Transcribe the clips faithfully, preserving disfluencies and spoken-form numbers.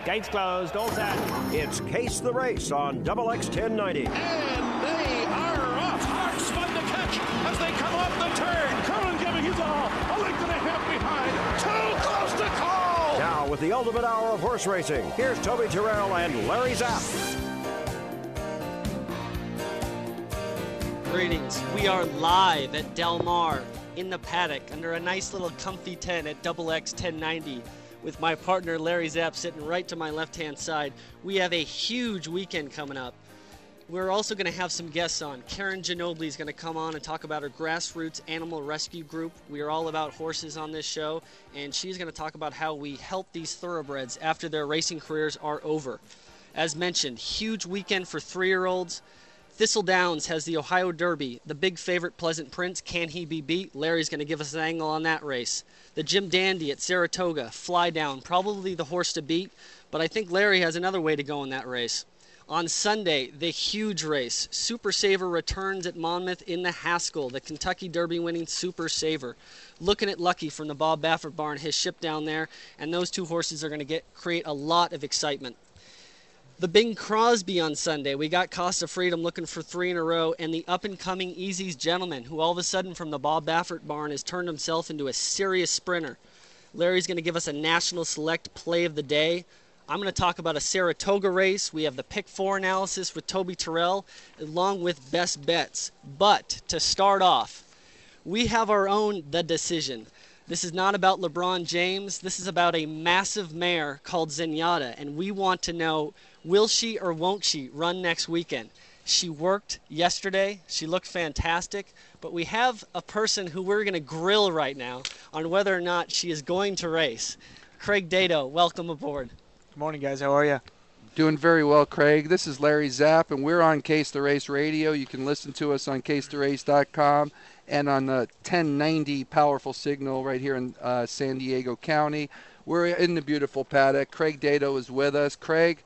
Gates closed, all set. It's Case the Race on Double X ten ninety. And they are off. Hark's fun to catch as they come off the turn. Curran giving his all. A length and a half behind. Too close to call. Now with the ultimate hour of horse racing, here's Toby Terrell and Larry Zapp. Greetings. We are live at Del Mar in the paddock under a nice little comfy tent at Double X ten ninety with my partner Larry Zapp sitting right to my left-hand side. We have a huge weekend coming up. We're also going to have some guests on. Karen Ginobili is going to come on and talk about her grassroots animal rescue group. We are all about horses on this show, and she's going to talk about how we help these thoroughbreds after their racing careers are over. As mentioned, huge weekend for three-year-olds. Thistle Downs has the Ohio Derby. The big favorite, Pleasant Prince, can he be beat? Larry's going to give us an angle on that race. The Jim Dandy at Saratoga, Fly Down, probably the horse to beat, but I think Larry has another way to go in that race. On Sunday, the huge race. Super Saver returns at Monmouth in the Haskell, the Kentucky Derby winning Super Saver. Looking at Lucky from the Bob Baffert barn, his ship down there, and those two horses are going to get create a lot of excitement. The Bing Crosby on Sunday. We got Costa Freedom looking for three in a row, and the up-and-coming Easy's Gentleman, who all of a sudden from the Bob Baffert barn has turned himself into a serious sprinter. Larry's going to give us a National Select play of the day. I'm going to talk about a Saratoga race. We have the Pick Four analysis with Toby Terrell, along with best bets. But to start off, we have our own The Decision. This is not about LeBron James. This is about a massive mare called Zenyatta, and we want to know, will she or won't she run next weekend? She worked yesterday. She looked fantastic, but we have a person who we're going to grill right now on whether or not she is going to race. Craig Dato, welcome aboard. Good morning, guys. How are you? Doing very well, Craig. This is Larry Zapp, and we're on Case the Race Radio. You can listen to us on case the race dot com and on the ten ninety powerful signal right here in uh, San Diego County. We're in the beautiful paddock. Craig Dato is with us. Craig,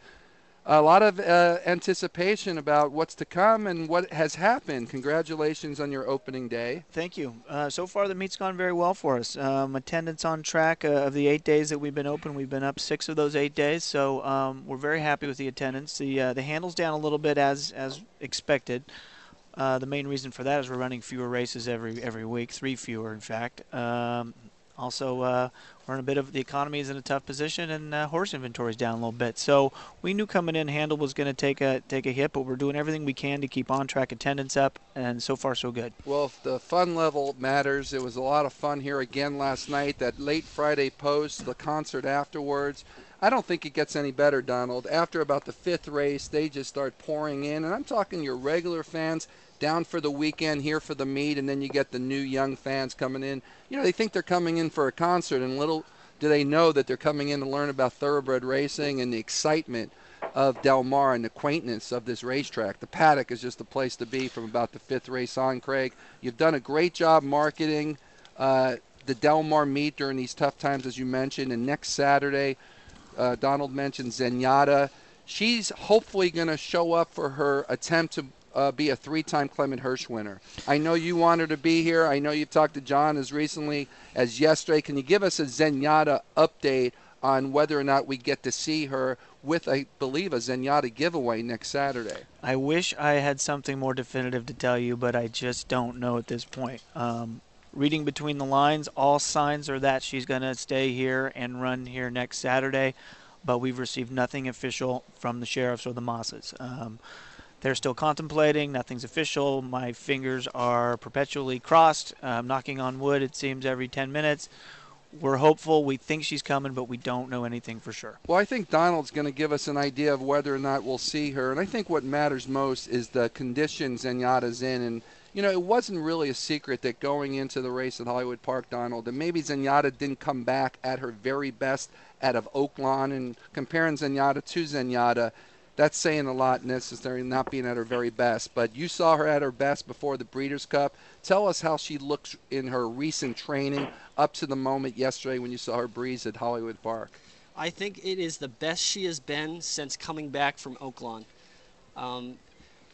a lot of uh, anticipation about what's to come and what has happened. Congratulations on your opening day. Thank you. Uh, so far, the meet's gone very well for us. Um, attendance on track uh, of the eight days that we've been open. We've been up six of those eight days, so um, we're very happy with the attendance. The uh, the handle's down a little bit as as expected. Uh, the main reason for that is we're running fewer races every every week, three fewer, in fact. Um, Also, uh, we're in a bit of the economy is in a tough position, and uh, horse inventory is down a little bit. So we knew coming in, handle was going to take a take a hit, but we're doing everything we can to keep on track attendance up, and so far so good. Well, if the fun level matters, it was a lot of fun here again last night. That late Friday post, the concert afterwards. I don't think it gets any better, Donald. After about the fifth race, they just start pouring in, and I'm talking your regular fans down for the weekend, here for the meet, and then you get the new young fans coming in. You know, they think they're coming in for a concert, and little do they know that they're coming in to learn about thoroughbred racing and the excitement of Del Mar and the quaintness of this racetrack. The paddock is just the place to be from about the fifth race on, Craig. You've done a great job marketing uh, the Del Mar meet during these tough times, as you mentioned, and next Saturday, uh, Donald mentioned Zenyatta. She's hopefully going to show up for her attempt to Uh, be a three-time Clement Hirsch winner. I know you want her to be here. I know you've talked to John as recently as yesterday. Can you give us a Zenyatta update on whether or not we get to see her with, I believe, a Zenyatta giveaway next Saturday? I wish I had something more definitive to tell you, but I just don't know at this point. Um, reading between the lines, all signs are that she's going to stay here and run here next Saturday, but we've received nothing official from the sheriffs or the Mosses. Um, They're still contemplating. Nothing's official. My fingers are perpetually crossed. I'm knocking on wood, it seems, every ten minutes. We're hopeful. We think she's coming, but we don't know anything for sure. Well, I think Donald's going to give us an idea of whether or not we'll see her. And I think what matters most is the condition Zenyatta's in. And, you know, it wasn't really a secret that going into the race at Hollywood Park, Donald, and maybe Zenyatta didn't come back at her very best out of Oaklawn. And comparing Zenyatta to Zenyatta, that's saying a lot, necessarily not being at her very best. But you saw her at her best before the Breeders' Cup. Tell us how she looks in her recent training up to the moment yesterday when you saw her breeze at Hollywood Park. I think it is the best she has been since coming back from Oaklawn. Um,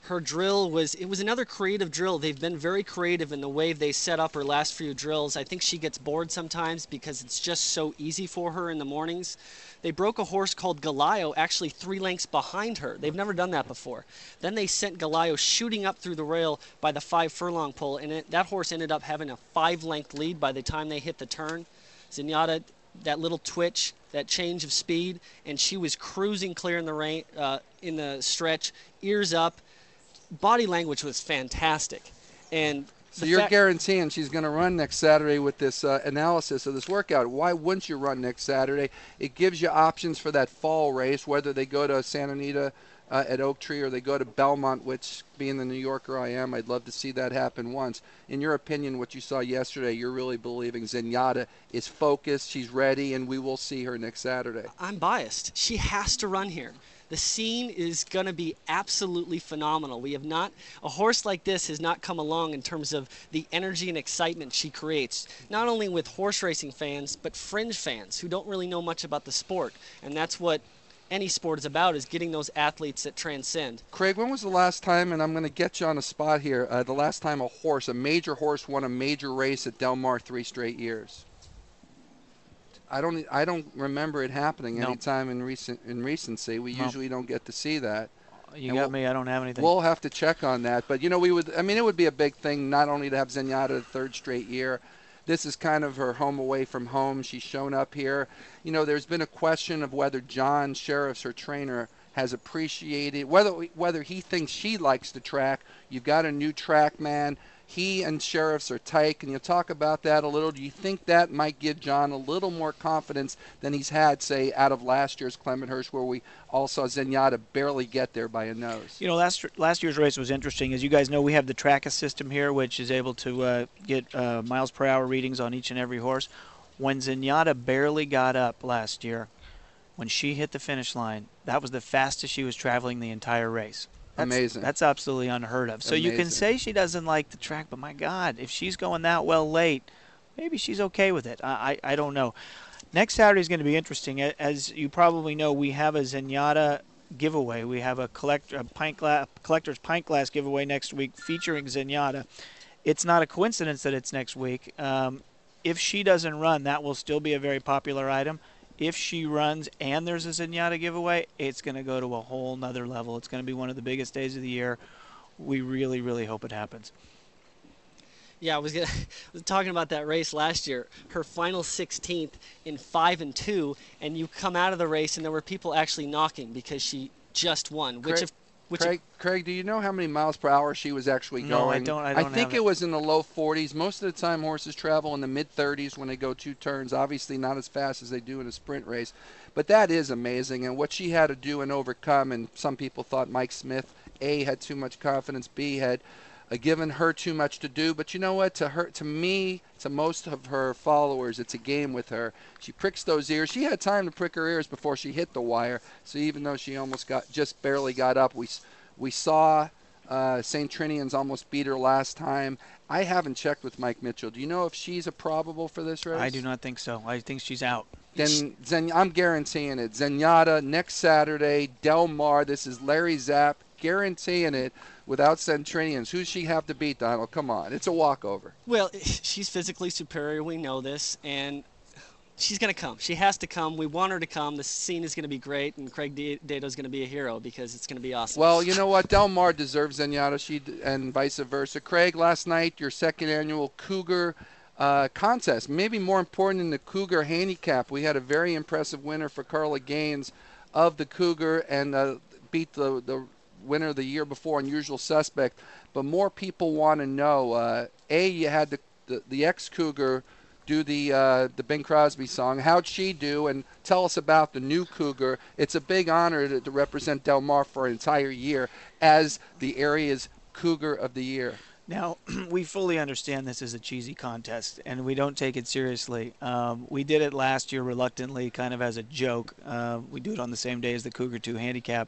Her drill was, it was another creative drill. They've been very creative in the way they set up her last few drills. I think she gets bored sometimes because it's just so easy for her in the mornings. They broke a horse called Galayo actually three lengths behind her. They've never done that before. Then they sent Galayo shooting up through the rail by the five furlong pole, and it, that horse ended up having a five-length lead by the time they hit the turn. Zenyatta, that little twitch, that change of speed, and she was cruising clear in the rain, uh, in the stretch, ears up. Body language was fantastic. And so you're guaranteeing she's going to run next Saturday with this uh, analysis of this workout. Why wouldn't you run next Saturday? It gives you options for that fall race, whether they go to Santa Anita uh, at Oak Tree or they go to Belmont, which, being the New Yorker I am, I'd love to see that happen once. In your opinion, what you saw yesterday, you're really believing Zenyatta is focused, she's ready, and we will see her next Saturday. I'm biased. She has to run here. The scene is going to be absolutely phenomenal. We have not, a horse like this has not come along in terms of the energy and excitement she creates, not only with horse racing fans, but fringe fans who don't really know much about the sport. And that's what any sport is about, is getting those athletes that transcend. Craig, when was the last time, and I'm going to get you on the spot here, uh, the last time a horse, a major horse, won a major race at Del Mar three straight years? I don't. I don't remember it happening nope. any time in recent in recency. We nope. usually don't get to see that. You and got we'll, me. I don't have anything. We'll have to check on that. But you know, we would. I mean, it would be a big thing not only to have Zenyatta the third straight year. This is kind of her home away from home. She's shown up here. You know, there's been a question of whether John Sheriff's her trainer has appreciated whether whether he thinks she likes the track. You've got a new track man. He and Sheriffs are tight. Can you talk about that a little? Do you think that might give John a little more confidence than he's had, say, out of last year's Clement Hirsch, where we all saw Zenyatta barely get there by a nose? You know, last last year's race was interesting. As you guys know, we have the Tracka system here, which is able to uh, get uh, miles per hour readings on each and every horse. When Zenyatta barely got up last year, when she hit the finish line, that was the fastest she was traveling the entire race. That's, Amazing. That's absolutely unheard of. So Amazing. You can say she doesn't like the track, but my God, if she's going that well late, maybe she's okay with it. I, I, I don't know. Next Saturday is going to be interesting. As you probably know, we have a Zenyatta giveaway. We have a, collect, a pint glass, collector's pint glass giveaway next week featuring Zenyatta. It's not a coincidence that it's next week. Um, if she doesn't run, that will still be a very popular item. If she runs and there's a Zenyatta giveaway, it's going to go to a whole nother level. It's going to be one of the biggest days of the year. We really, really hope it happens. Yeah, I was, gonna, I was talking about that race last year. Her final sixteenth in five and two, and you come out of the race and there were people actually knocking because she just won. Which, Craig, if, which Craig, if, Craig, do you know how many miles per hour she was actually going? No, I don't. I, don't I think have it, it was in the low forties. Most of the time, horses travel in the mid thirties when they go two turns. Obviously, not as fast as they do in a sprint race, but that is amazing. And what she had to do and overcome. And some people thought Mike Smith A had too much confidence, B had uh, given her too much to do. But you know what? To her, to me, to most of her followers, it's a game with her. She pricks those ears. She had time to prick her ears before she hit the wire. So even though she almost got just barely got up, we we saw uh, Saint Trinian's almost beat her last time. I haven't checked with Mike Mitchell. Do you know if she's a probable for this race? I do not think so. I think she's out. Then Zen, I'm guaranteeing it. Zenyatta next Saturday, Del Mar. This is Larry Zapp guaranteeing it without Centrinians. Who does she have to beat, Donald? Come on. It's a walkover. Well, she's physically superior. We know this. And she's going to come. She has to come. We want her to come. The scene is going to be great, and Craig Dato is going to be a hero because it's going to be awesome. Well, you know what? Del Mar deserves Zenyatta, she and vice versa. Craig, last night, your second annual Cougar uh, contest. Maybe more important than the Cougar handicap. We had a very impressive winner for Carla Gaines of the Cougar and uh, beat the, the winner the year before, Unusual Suspect. But more people want to know, uh, A, you had the, the, the ex-Cougar do the uh, the Bing Crosby song. How'd she do? And tell us about the new Cougar. It's a big honor to, to represent Del Mar for an entire year as the area's Cougar of the Year. Now, we fully understand this is a cheesy contest, and we don't take it seriously. Um, we did it last year reluctantly, kind of as a joke. Uh, we do it on the same day as the Cougar two handicap.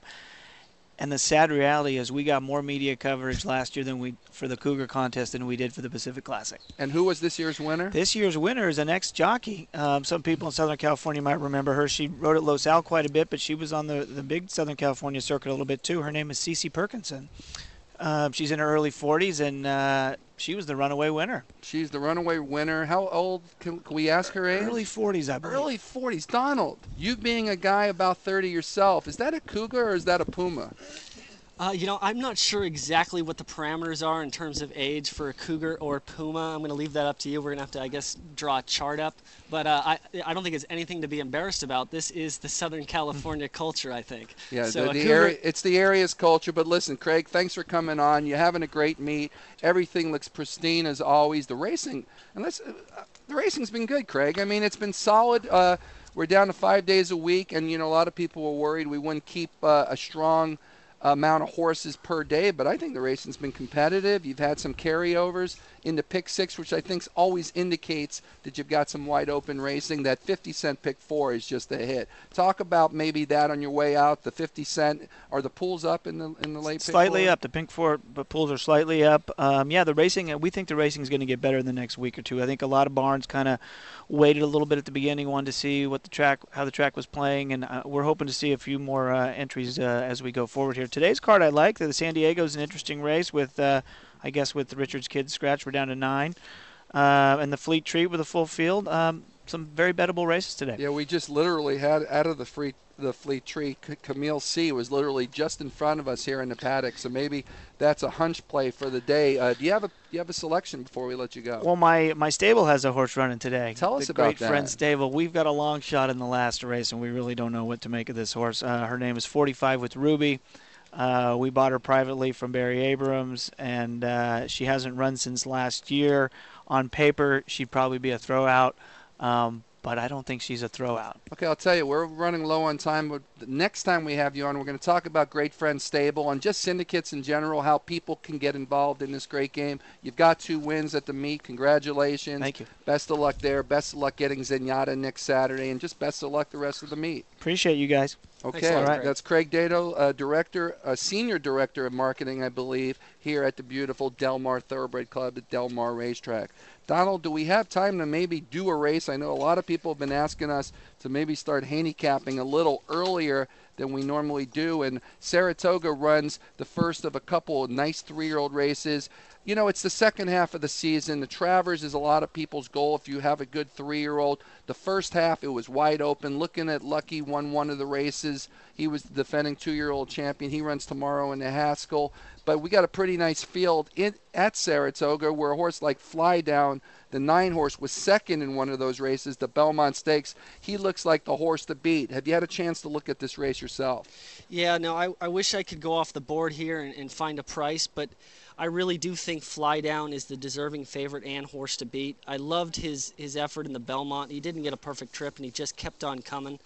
And the sad reality is we got more media coverage last year than we for the Cougar contest than we did for the Pacific Classic. And who was this year's winner? This year's winner is an ex-jockey. Um, some people in Southern California might remember her. She rode at Los Al quite a bit, but she was on the, the big Southern California circuit a little bit too. Her name is Cece Perkinson. Uh, she's in her early forties, and uh, she was the runaway winner. She's the runaway winner. How old? Can, can we ask her age? Early forties, I believe. Early forties. Donald, you being a guy about thirty yourself, is that a cougar or is that a puma? Uh, you know, I'm not sure exactly what the parameters are in terms of age for a cougar or puma. I'm going to leave that up to you. We're going to have to, I guess, draw a chart up. But uh, I, I don't think it's anything to be embarrassed about. This is the Southern California culture, I think. Yeah, so the, the cougar... area, it's the area's culture. But listen, Craig, thanks for coming on. You're having a great meet. Everything looks pristine as always. The racing, and let's, uh, the racing's been good, Craig. I mean, it's been solid. Uh, we're down to five days a week, and you know, a lot of people were worried we wouldn't keep uh, a strong amount of horses per day, but I think the racing's been competitive. You've had some carryovers into pick six, which I think always indicates that you've got some wide open racing. That fifty cent pick four is just a hit. Talk about maybe that on your way out. The fifty cent, are the pools up in the in the late pick slightly four? Up. The pink four pools are slightly up. Um, yeah, the racing. We think the racing is going to get better in the next week or two. I think a lot of barns kind of waited a little bit at the beginning, wanted to see what the track, how the track was playing, and uh, we're hoping to see a few more uh, entries uh, as we go forward here. Today's card I like. The San Diego's an interesting race with, uh, I guess, with Richard's Kids Scratch, we're down to nine, uh, and the Fleet Treat with a full field. Um, some very bettable races today. Yeah, we just literally had out of the free. The Fleet Tree, Camille C was literally just in front of us here in the paddock, so maybe that's a hunch play for the day. Uh, do you have a do you have a selection before we let you go? Well, my, my stable has a horse running today. Tell us the about Great that. Friend Stable. We've got a long shot in the last race, and we really don't know what to make of this horse. Uh, her name is forty-five with Ruby. Uh, we bought her privately from Barry Abrams, and uh, she hasn't run since last year. On paper, she'd probably be a throwout. Um, but I don't think she's a throwout. Okay, I'll tell you, we're running low on time, but the next time we have you on, we're going to talk about Great Friend Stable and just syndicates in general, how people can get involved in this great game. You've got two wins at the meet. Congratulations. Thank you. Best of luck there. Best of luck getting Zenyatta next Saturday, and just best of luck the rest of the meet. Appreciate you guys. Okay, all right. That's Craig Dato, uh, director, uh, senior director of marketing, I believe, here at the beautiful Del Mar Thoroughbred Club at Del Mar Racetrack. Donald, do we have time to maybe do a race? I know a lot of people have been asking us to maybe start handicapping a little earlier than we normally do, and Saratoga runs the first of a couple of nice three-year-old races. You know, it's the second half of the season. The Travers is a lot of people's goal if you have a good three-year-old. The first half, it was wide open. Looking at Lucky, won one of the races. He was the defending two-year-old champion. He runs tomorrow in the Haskell. But we got a pretty nice field in, at Saratoga, where a horse like Fly Down, the nine horse, was second in one of those races, the Belmont Stakes. He looks like the horse to beat. Have you had a chance to look at this race yourself? Yeah, no, I, I wish I could go off the board here and, and find a price, but I really do think Fly Down is the deserving favorite and horse to beat. I loved his, his effort in the Belmont. He didn't get a perfect trip, and he just kept on coming.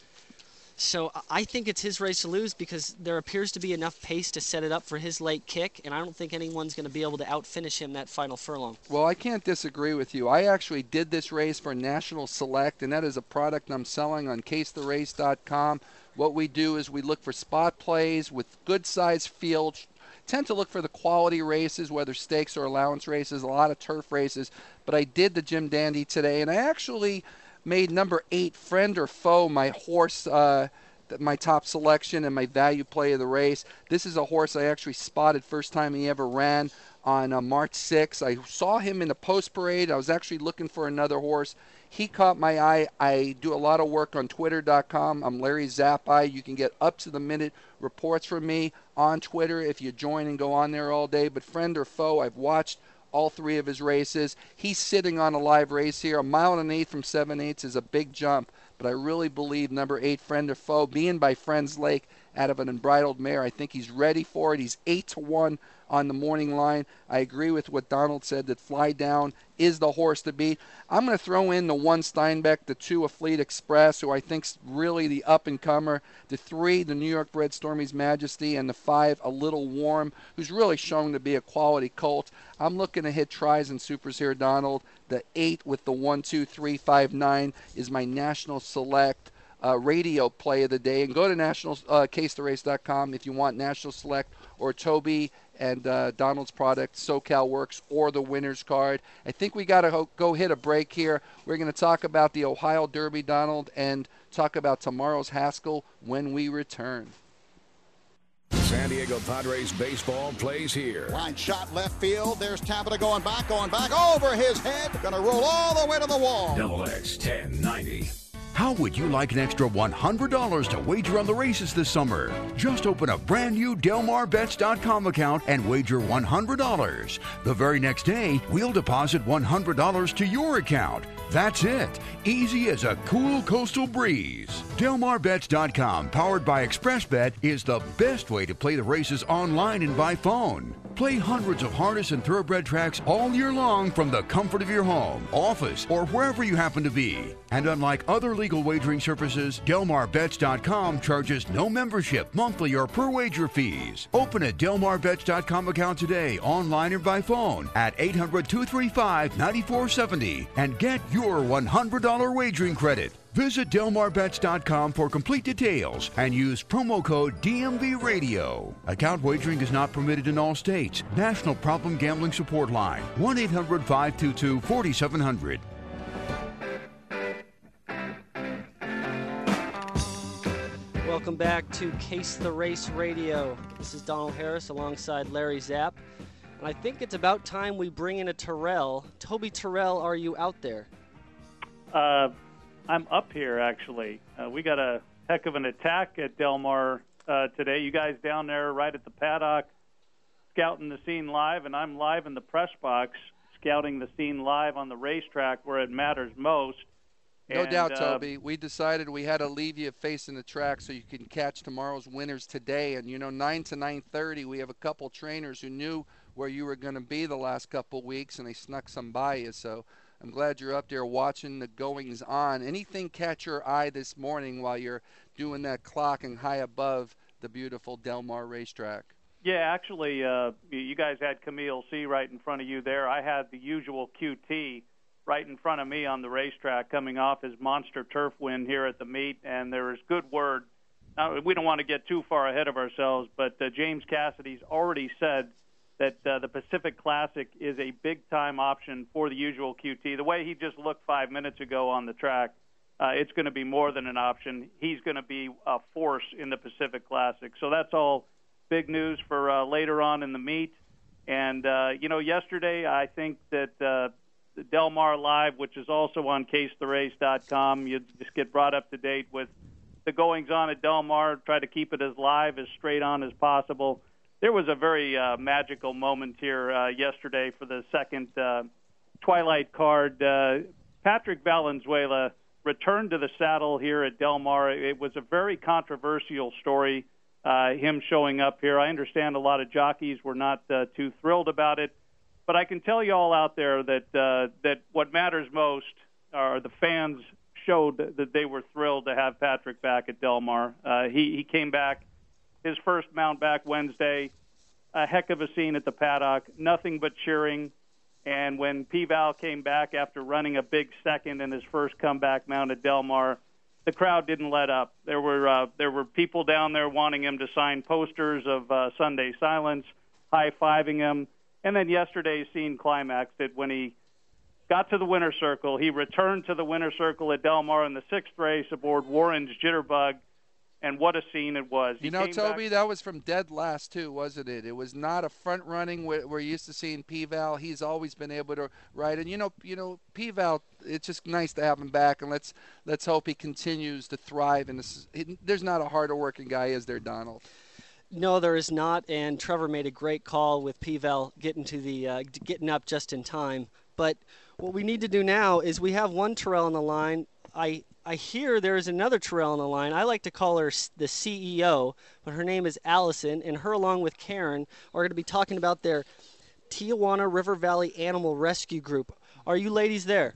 So I think it's his race to lose because there appears to be enough pace to set it up for his late kick, and I don't think anyone's going to be able to outfinish him that final furlong. Well, I can't disagree with you. I actually did this race for National Select, and that is a product I'm selling on case the race dot com. What we do is we look for spot plays with good-sized fields, tend to look for the quality races, whether stakes or allowance races, a lot of turf races. But I did the Jim Dandy today, and I actually made number eight, Friend or Foe, my horse, uh, my top selection and my value play of the race. This is a horse I actually spotted first time he ever ran on uh, March sixth. I saw him in the post parade. I was actually looking for another horse. He caught my eye. I do a lot of work on twitter dot com. I'm Larry Zappi. You can get up-to-the-minute reports from me on Twitter if you join and go on there all day. But Friend or Foe, I've watched all three of his races. He's sitting on a live race here. A mile and an eighth from seven eighths is a big jump, but I really believe number eight, Friend or Foe, being by Friends Lake out of an unbridled mare, I think he's ready for it. He's eight to one on the morning line. I agree with what Donald said, that Fly Down is the horse to beat. I'm going to throw in the one Steinbeck, the two, A Fleet Express, who I think's really the up-and-comer, the three, the New York bred Stormy's Majesty, and the five, A Little Warm, who's really shown to be a quality colt. I'm looking to hit tries and supers here, Donald. The eight with the one, two, three, five, nine is my National Select uh, radio play of the day. And go to national uh, case the race dot com if you want National Select or Toby and uh, Donald's product, SoCal Works, or the winner's card. I think we got to ho- go hit a break here. We're going to talk about the Ohio Derby, Donald, and talk about tomorrow's Haskell when we return. San Diego Padres baseball plays here. Line shot left field. There's Tapia going back, going back over his head. Going to roll all the way to the wall. Double X ten ninety. How would you like an extra one hundred dollars to wager on the races this summer? Just open a brand new Del Mar Bets dot com account and wager one hundred dollars. The very next day, we'll deposit one hundred dollars to your account. That's it. Easy as a cool coastal breeze. Del Mar Bets dot com, powered by ExpressBet, is the best way to play the races online and by phone. Play hundreds of harness and thoroughbred tracks all year long from the comfort of your home, office, or wherever you happen to be. And unlike other legal wagering services, Del Mar Bets dot com charges no membership, monthly, or per wager fees. Open a Del Mar Bets dot com account today, online or by phone, at eight hundred, two three five, nine four seven zero and get your one hundred dollars wagering credit. Visit Del Mar Bets dot com for complete details and use promo code D M V Radio. Account wagering is not permitted in all states. National Problem Gambling Support Line, one eight hundred, five two two, four seven zero zero. Welcome back to Case the Race Radio. This is Donald Harris alongside Larry Zapp. And I think it's about time we bring in a Terrell. Toby Terrell, are you out there? Uh... I'm up here, actually. Uh, we got a heck of an attack at Del Mar uh, today. You guys down there right at the paddock scouting the scene live, and I'm live in the press box scouting the scene live on the racetrack where it matters most. No and, doubt, uh, Toby. We decided we had to leave you facing the track so you can catch tomorrow's winners today. And, you know, nine to nine thirty, we have a couple trainers who knew where you were going to be the last couple weeks, and they snuck some by you. So I'm glad you're up there watching the goings on. Anything catch your eye this morning while you're doing that clocking high above the beautiful Del Mar racetrack? Yeah, actually, uh, you guys had Camille C. right in front of you there. I had the usual Q T right in front of me on the racetrack coming off his monster turf win here at the meet, and there is good word. Now, we don't want to get too far ahead of ourselves, but uh, James Cassidy's already said that uh, the Pacific Classic is a big-time option for the usual Q T. The way he just looked five minutes ago on the track, uh, it's going to be more than an option. He's going to be a force in the Pacific Classic. So that's all big news for uh, later on in the meet. And, uh, you know, yesterday I think that uh, the Del Mar Live, which is also on case the race dot com, you just get brought up to date with the goings-on at Del Mar, try to keep it as live, as straight on as possible. There was a very uh, magical moment here uh, yesterday for the second uh, Twilight card. Uh, Patrick Valenzuela returned to the saddle here at Del Mar. It was a very controversial story, uh, him showing up here. I understand a lot of jockeys were not uh, too thrilled about it, but I can tell you all out there that uh, that what matters most are the fans showed that they were thrilled to have Patrick back at Del Mar. Uh, he, he came back. His first mount back Wednesday, a heck of a scene at the paddock, nothing but cheering. And when P-Val came back after running a big second in his first comeback mount at Del Mar, the crowd didn't let up. There were uh, there were people down there wanting him to sign posters of uh, Sunday Silence, high-fiving him. And then yesterday's scene climaxed it when he got to the winner's circle. He returned to the winner's circle at Del Mar in the sixth race aboard Warren's Jitterbug. And what a scene it was. He you know, Toby, back- that was from dead last, too, wasn't it? It was not a front running where we're used to seeing P-Val. He's always been able to ride. And, you know, you know, P-Val, it's just nice to have him back. And let's let's hope he continues to thrive. And this, he, there's not a harder working guy, is there, Donald? No, there is not. And Trevor made a great call with P-Val getting, to the, uh, getting up just in time. But what we need to do now is we have one Terrell on the line. I I hear there is another Terrell on the line. I like to call her the C E O, but her name is Allison, and her along with Karen are going to be talking about their Tijuana River Valley Animal Rescue Group. Are you ladies there?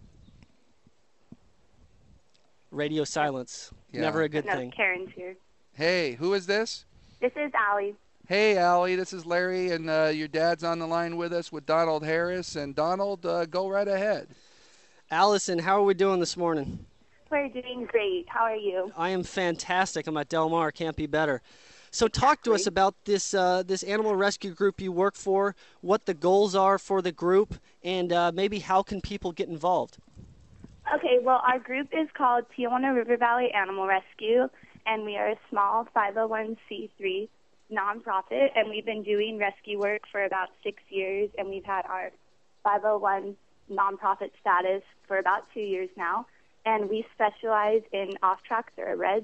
Radio silence. Yeah. Never a good no, thing. Karen's here. Hey, who is this? This is Allie. Hey, Allie, this is Larry, and uh, your dad's on the line with us with Donald Harris. And Donald, uh, go right ahead. Allison, how are we doing this morning? We're doing great. How are you? I am fantastic. I'm at Del Mar. Can't be better. So talk to us about this uh, this animal rescue group you work for, what the goals are for the group, and uh, maybe how can people get involved? Okay, well, our group is called Tijuana River Valley Animal Rescue, and we are a small five oh one c three nonprofit, and we've been doing rescue work for about six years, and we've had our five oh one nonprofit status for about two years now, and we specialize in off-track thoroughbreds.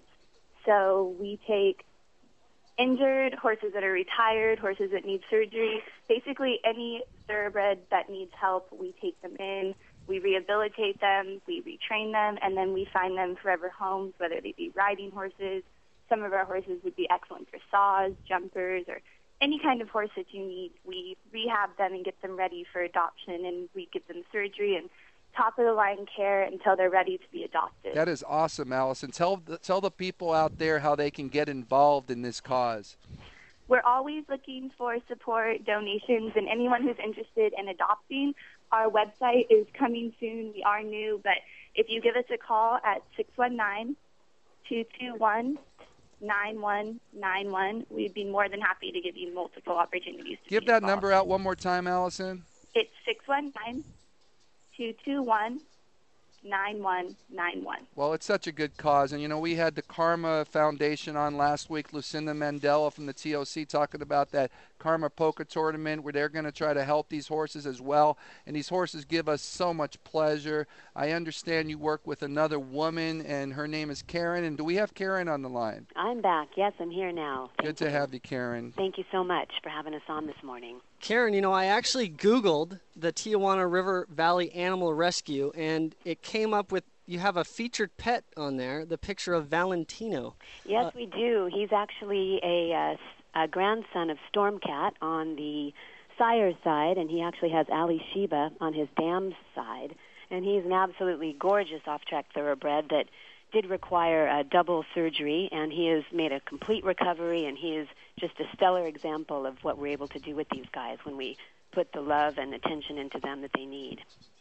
So we take injured horses that are retired, horses that need surgery, basically any thoroughbred that needs help, we take them in, we rehabilitate them, we retrain them, and then we find them forever homes, whether they be riding horses. Some of our horses would be excellent dressage, jumpers, or any kind of horse that you need. We rehab them and get them ready for adoption, and we give them surgery and top-of-the-line care until they're ready to be adopted. That is awesome, Allison. Tell the, tell the people out there how they can get involved in this cause. We're always looking for support, donations, and anyone who's interested in adopting. Our website is coming soon. We are new, but if you give us a call at six one nine, two two one, nine one nine one, we'd be more than happy to give you multiple opportunities to Give be that involved. number out one more time, Allison. It's six one nine, two two one, nine one nine one. Well, it's such a good cause. And, you know, we had the Karma Foundation on last week, Lucinda Mandela from the T O C, talking about that Karma Polka tournament where they're going to try to help these horses as well. And these horses give us so much pleasure. I understand you work with another woman, and her name is Karen. And do we have Karen on the line? I'm back. Yes, I'm here now. Thank Good to you. have you, Karen. Thank you so much for having us on this morning. Karen, you know, I actually Googled the Tijuana River Valley Animal Rescue, and it came up with you have a featured pet on there, the picture of Valentino. Yes, Uh, we do. He's actually a, uh, a grandson of Stormcat on the sire's side, and he actually has Ali Sheba on his dam's side. And he's an absolutely gorgeous off-track thoroughbred that did require a double surgery, and he has made a complete recovery, and he is just a stellar example of what we're able to do with these guys when we put the love and attention into them that they need.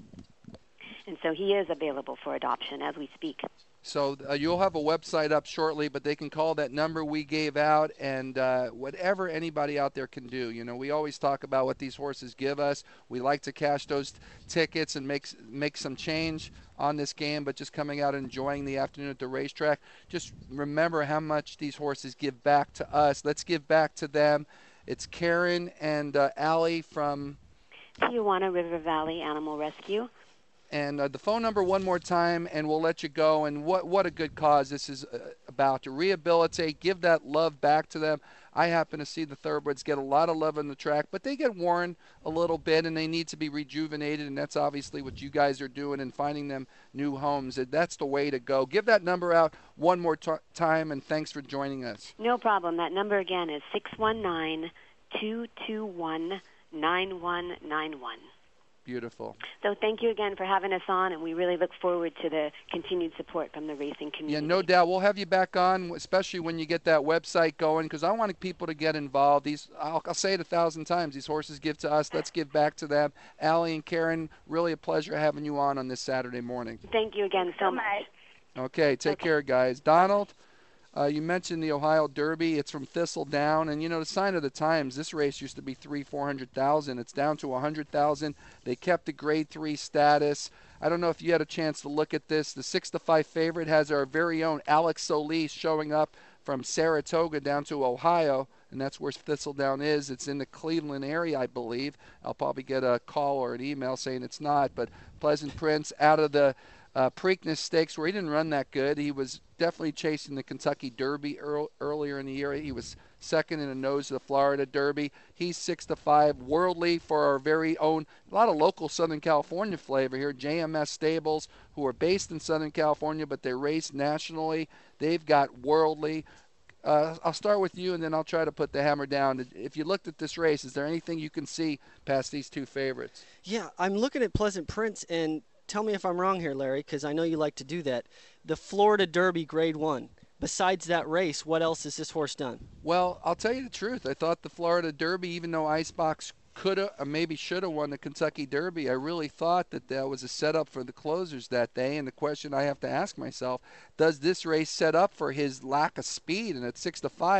And so he is available for adoption as we speak. So uh, you'll have a website up shortly, but they can call that number we gave out, and uh, whatever anybody out there can do. You know, we always talk about what these horses give us. We like to cash those t- tickets and make make some change on this game, but just coming out and enjoying the afternoon at the racetrack. Just remember how much these horses give back to us. Let's give back to them. It's Karen and uh, Allie from Tijuana River Valley Animal Rescue. And uh, the phone number one more time, and we'll let you go. And what what a good cause this is uh, about, to rehabilitate, give that love back to them. I happen to see the thoroughbreds get a lot of love on the track, but they get worn a little bit, and they need to be rejuvenated, and that's obviously what you guys are doing and finding them new homes. That's the way to go. Give that number out one more t- time, and thanks for joining us. No problem. That number again is six one nine, two two one, nine one nine one. Beautiful. So thank you again for having us on, and we really look forward to the continued support from the racing community. Yeah, no doubt. We'll have you back on, especially when you get that website going, because I want people to get involved. These, I'll, I'll say it a thousand times, these horses give to us. Let's give back to them. Allie and Karen, really a pleasure having you on on this Saturday morning. Thank you again so much. Okay, take Okay. care, guys. Donald, uh, you mentioned the Ohio Derby. It's from Thistledown, and you know the sign of the times. This race used to be three, four hundred thousand. It's down to a hundred thousand. They kept the Grade Three status. I don't know if you had a chance to look at this. The six to five favorite has our very own Alex Solis showing up from Saratoga down to Ohio, and that's where Thistledown is. It's in the Cleveland area, I believe. I'll probably get a call or an email saying it's not, but Pleasant Prince out of the Uh, Preakness Stakes, where he didn't run that good. He was definitely chasing the Kentucky Derby earl- earlier in the year. He was second in the nose of the Florida Derby. He's six to five. Worldly for our very own, a lot of local Southern California flavor here. J M S Stables, who are based in Southern California, but they race nationally. They've got Worldly. Uh, I'll start with you, and then I'll try to put the hammer down. If you looked at this race, is there anything you can see past these two favorites? Yeah, I'm looking at Pleasant Prince, and tell me if I'm wrong here, Larry, because I know you like to do that. The Florida Derby Grade One. Besides that race, what else has this horse done? Well, I'll tell you the truth. I thought the Florida Derby, even though Icebox could have or maybe should have won the Kentucky Derby, I really thought that that was a setup for the closers that day. And the question I have to ask myself, does this race set up for his lack of speed? And at six to five,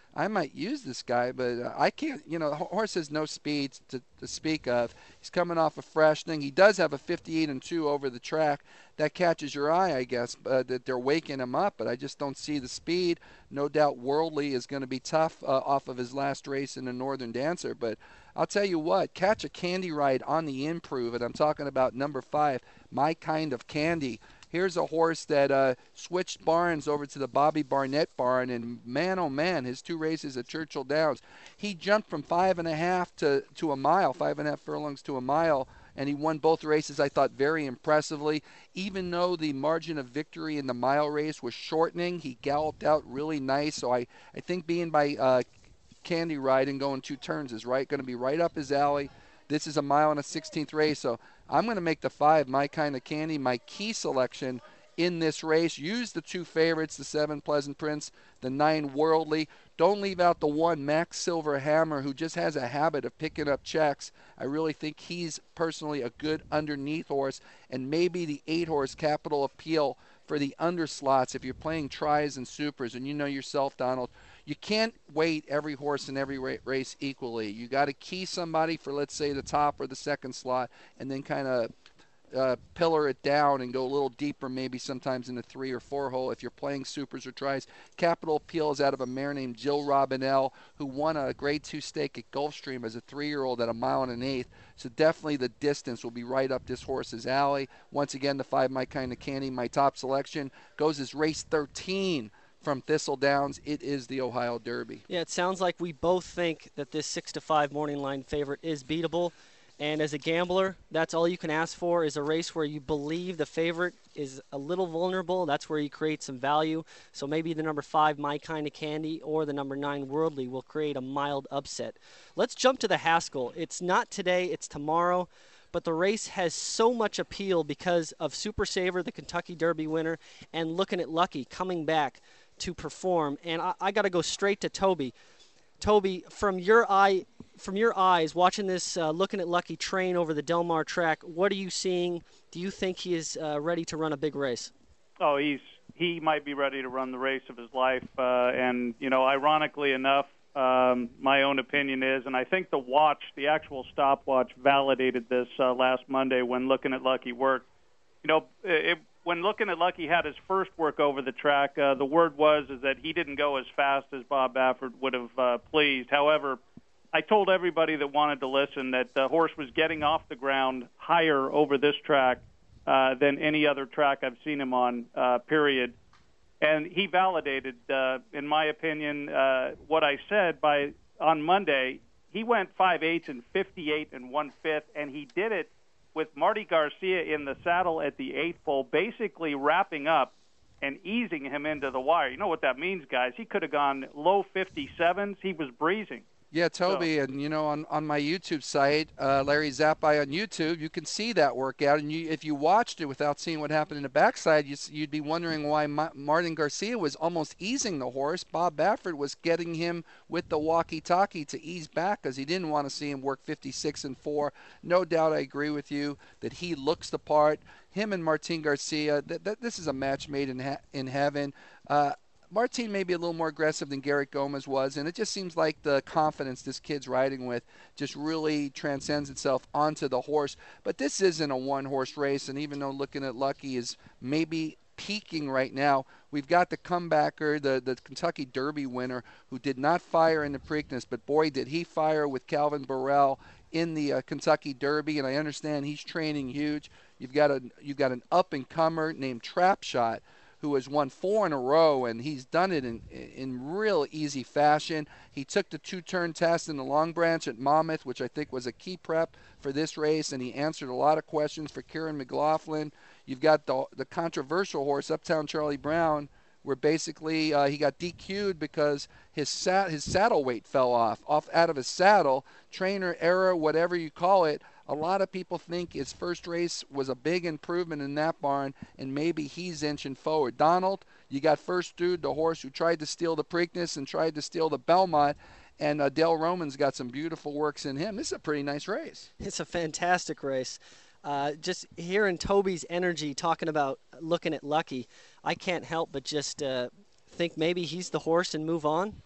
I might use this guy, but uh, I can't. You know, the horse has no speed to, to speak of. He's coming off a fresh thing. He does have a fifty-eight and two over the track. That catches your eye, I guess, uh, that they're waking him up, but I just don't see the speed. No doubt Worldly is going to be tough uh, off of his last race in the Northern Dancer, but I'll tell you what, Catch a Candy Ride on the improve, and I'm talking about number five, My Kind of Candy. Here's a horse that uh, switched barns over to the Bobby Barnett barn, and man, oh man, his two races at Churchill Downs, he jumped from five and a half to, to a mile, five and a half furlongs to a mile, and he won both races, I thought, very impressively. Even though the margin of victory in the mile race was shortening, he galloped out really nice, so I, I think being by uh, Candy Ride and going two turns is right, going to be right up his alley. This is a mile and a sixteenth race, so I'm going to make the five, My Kind of Candy, my key selection in this race. Use the two favorites, the seven, Pleasant Prince, the nine, Worldly. Don't leave out the one, Max Silver Hammer, who just has a habit of picking up checks. I really think he's personally a good underneath horse, and maybe the eight horse, Capital Appeal, for the underslots if you're playing tries and supers, and you know yourself, Donald, you can't weight every horse in every race equally. You got to key somebody for, let's say, the top or the second slot, and then kind of uh, pillar it down and go a little deeper, maybe sometimes in the three or four hole if you're playing supers or tries. Capital Appeal is out of a mare named Jill Robinell, who won a grade two stake at Gulfstream as a three-year-old at a mile and an eighth. So definitely the distance will be right up this horse's alley. Once again, the five, My Kind of Candy, my top selection, goes as race thirteen. From Thistle Downs. It is the Ohio Derby. Yeah, it sounds like we both think that this six to five morning line favorite is beatable. And as a gambler, that's all you can ask for is a race where you believe the favorite is a little vulnerable. That's where you create some value. So maybe the number five, My Kind of Candy, or the number nine, Worldly, will create a mild upset. Let's jump to the Haskell. It's not today, it's tomorrow. But the race has so much appeal because of Super Saver, the Kentucky Derby winner, and Looking at Lucky coming back to perform. And I, I got to go straight to Toby. Toby, from your eye, from your eyes, watching this uh, Looking at Lucky train over the Del Mar track, what are you seeing? Do you think he is uh, ready to run a big race? Oh, he's he might be ready to run the race of his life. Uh, and, you know, ironically enough, um, my own opinion is, and I think the watch, the actual stopwatch, validated this uh, last Monday when Looking at Lucky worked. You know, it, when Looking at Lucky had his first work over the track, uh, the word was is that he didn't go as fast as Bob Baffert would have uh, pleased. However, I told everybody that wanted to listen that the horse was getting off the ground higher over this track uh, than any other track I've seen him on, uh, period. And he validated, uh, in my opinion, uh, what I said by on Monday. He went five eighths and fifty-eight and one fifth, and he did it with Marty Garcia in the saddle at the eighth pole, basically wrapping up and easing him into the wire. You know what that means, guys? He could have gone low fifty-sevens. He was breezing. Yeah, Toby, so. And, you know, on, on my YouTube site, uh, Larry Zappi on YouTube, you can see that workout. And you, if you watched it without seeing what happened in the backside, you, you'd be wondering why Ma- Martin Garcia was almost easing the horse. Bob Baffert was getting him with the walkie-talkie to ease back because he didn't want to see him work fifty-six and four. No doubt I agree with you that he looks the part. Him and Martin Garcia, th- th- this is a match made in, ha- in heaven. Uh, Martin may be a little more aggressive than Garrett Gomez was, and it just seems like the confidence this kid's riding with just really transcends itself onto the horse. But this isn't a one-horse race, and even though Looking at Lucky is maybe peaking right now, we've got the comebacker, the, the Kentucky Derby winner, who did not fire in the Preakness, but boy, did he fire with Calvin Burrell in the uh, Kentucky Derby, and I understand he's training huge. You've got a you've got an up-and-comer named Trapshot, who has won four in a row, and he's done it in in real easy fashion. He took the two-turn test in the Long Branch at Monmouth, which I think was a key prep for this race, and he answered a lot of questions for Kieran McLaughlin. You've got the the controversial horse, Uptown Charlie Brown, where basically uh, he got D Q'd because his sat his saddle weight fell off, off out of his saddle. Trainer error, whatever you call it. A lot of people think his first race was a big improvement in that barn, and maybe he's inching forward. Donald, you got First Dude, the horse who tried to steal the Preakness and tried to steal the Belmont, and uh, Dale Roman's got some beautiful works in him. This is a pretty nice race. It's a fantastic race. Uh, just hearing Toby's energy talking about Looking at Lucky, I can't help but just uh, think maybe he's the horse and move on.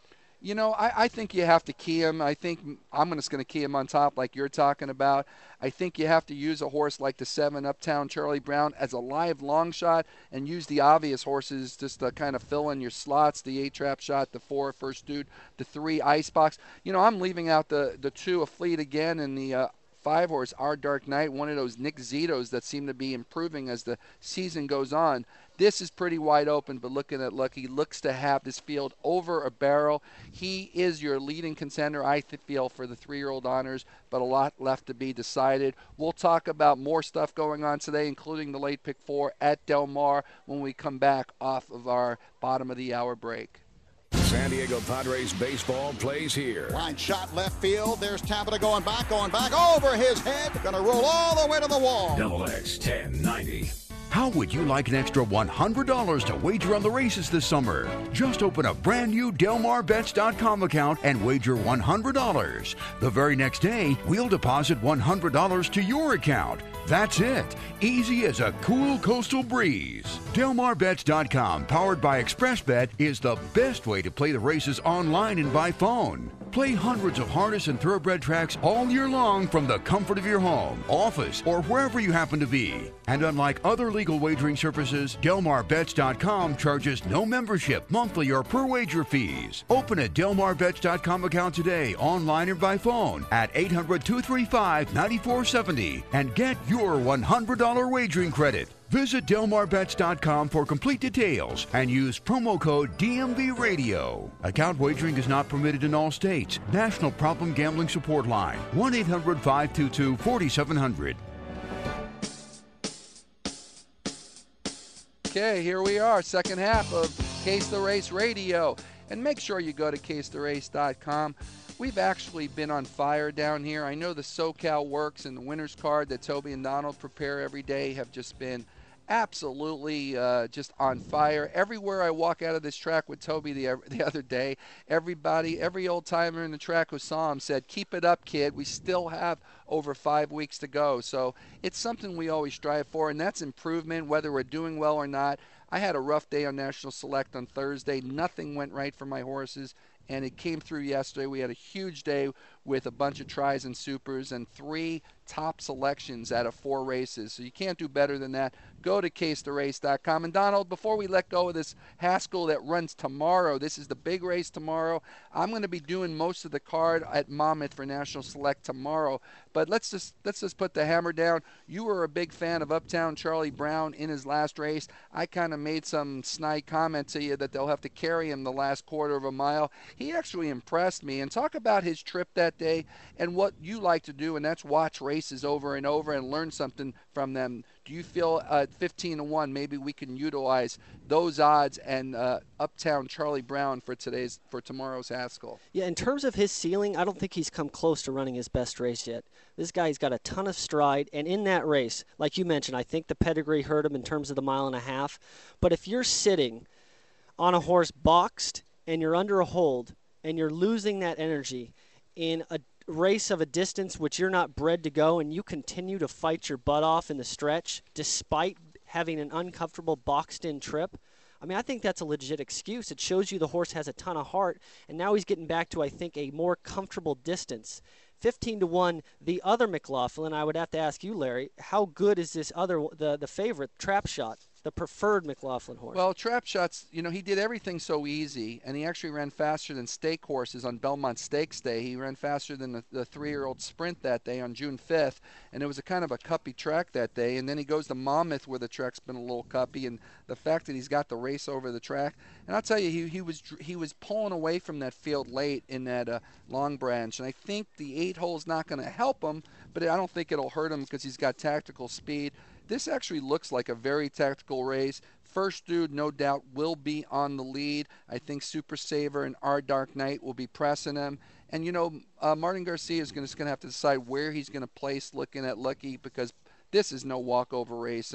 You know, I, I think you have to key him. I think I'm just going to key him on top like you're talking about. I think you have to use a horse like the seven Uptown Charlie Brown as a live long shot and use the obvious horses just to kind of fill in your slots, the eight Trap Shot, the four First Dude, the three Icebox. You know, I'm leaving out the, the two A Fleet again and the uh, five horse Our Dark Knight, one of those Nick Zitos that seem to be improving as the season goes on. This is pretty wide open, but looking at Lucky, looks to have this field over a barrel. He is your leading contender, I feel, for the three-year-old honors, but a lot left to be decided. We'll talk about more stuff going on today, including the late pick four at Del Mar when we come back off of our bottom of the hour break. San Diego Padres baseball plays here. Line shot left field. There's Tabata going back, going back over his head. Going to roll all the way to the wall. Double X ten ninety. How would you like an extra one hundred dollars to wager on the races this summer? Just open a brand new Del Mar Bets dot com account and wager one hundred dollars. The very next day, we'll deposit one hundred dollars to your account. That's it. Easy as a cool coastal breeze. Del Mar Bets dot com, powered by ExpressBet, is the best way to play the races online and by phone. Play hundreds of harness and thoroughbred tracks all year long from the comfort of your home, office, or wherever you happen to be. And unlike other legal wagering services, Del Mar Bets dot com charges no membership, monthly, or per wager fees. Open a Del Mar Bets dot com account today, online or by phone, at eight hundred, two three five, nine four seven zero and get your one hundred dollars wagering credit. Visit Del Mar Bets dot com for complete details and use promo code D M V Radio. Account wagering is not permitted in all states. National Problem Gambling Support Line, one eight hundred, five two two, four seven zero zero. Okay, here we are, second half of Case the Race Radio. And make sure you go to case the race dot com. We've actually been on fire down here. I know the SoCal Works and the winner's card that Toby and Donald prepare every day have just been absolutely uh, just on fire. Everywhere I walk out of this track with Toby the, the other day, everybody, every old timer in the track who saw him said, keep it up, kid. We still have over five weeks to go. So it's something we always strive for, and that's improvement, whether we're doing well or not. I had a rough day on National Select on Thursday. Nothing went right for my horses, and it came through yesterday. We had a huge day with a bunch of tries and supers and three top selections out of four races. So you can't do better than that. Go to case the race dot com. And Donald, before we let go of this Haskell that runs tomorrow, this is the big race tomorrow. I'm going to be doing most of the card at Monmouth for National Select tomorrow. But let's just let's just put the hammer down. You were a big fan of Uptown Charlie Brown in his last race. I kind of made some snide comment to you that they'll have to carry him the last quarter of a mile. He actually impressed me. And talk about his trip that day and what you like to do, and that's watch races over and over and learn something from them. Do you feel at fifteen to one maybe we can utilize those odds and uh, Uptown Charlie Brown for today's for tomorrow's Haskell? Yeah, in terms of his ceiling, I don't think he's come close to running his best race yet. This guy's got a ton of stride, and in that race, like you mentioned, I think the pedigree hurt him in terms of the mile and a half. But if you're sitting on a horse boxed and you're under a hold and you're losing that energy in a race of a distance which you're not bred to go, and you continue to fight your butt off in the stretch despite having an uncomfortable boxed-in trip, I mean, I think that's a legit excuse. It shows you the horse has a ton of heart, and now he's getting back to, I think, a more comfortable distance. fifteen to one, the other McLaughlin, I would have to ask you, Larry, how good is this other, the, the favorite, Trap Shot? The preferred McLaughlin horse. Well, Trap Shots, you know, he did everything so easy, and he actually ran faster than stake horses on Belmont Stakes Day. He ran faster than the, the three-year-old Sprint that day on June fifth, and it was a kind of a cuppy track that day. And then he goes to Monmouth where the track's been a little cuppy, and the fact that he's got the race over the track. And I'll tell you, he, he was he was pulling away from that field late in that uh, Long Branch, and I think the eight hole's not going to help him, but I don't think it'll hurt him because he's got tactical speed. This actually looks like a very tactical race. First Dude, no doubt, will be on the lead. I think Super Saver and Our Dark Knight will be pressing him. And, you know, uh, Martin Garcia is going to have to decide where he's going to place looking at Lucky, because this is no walkover race. And,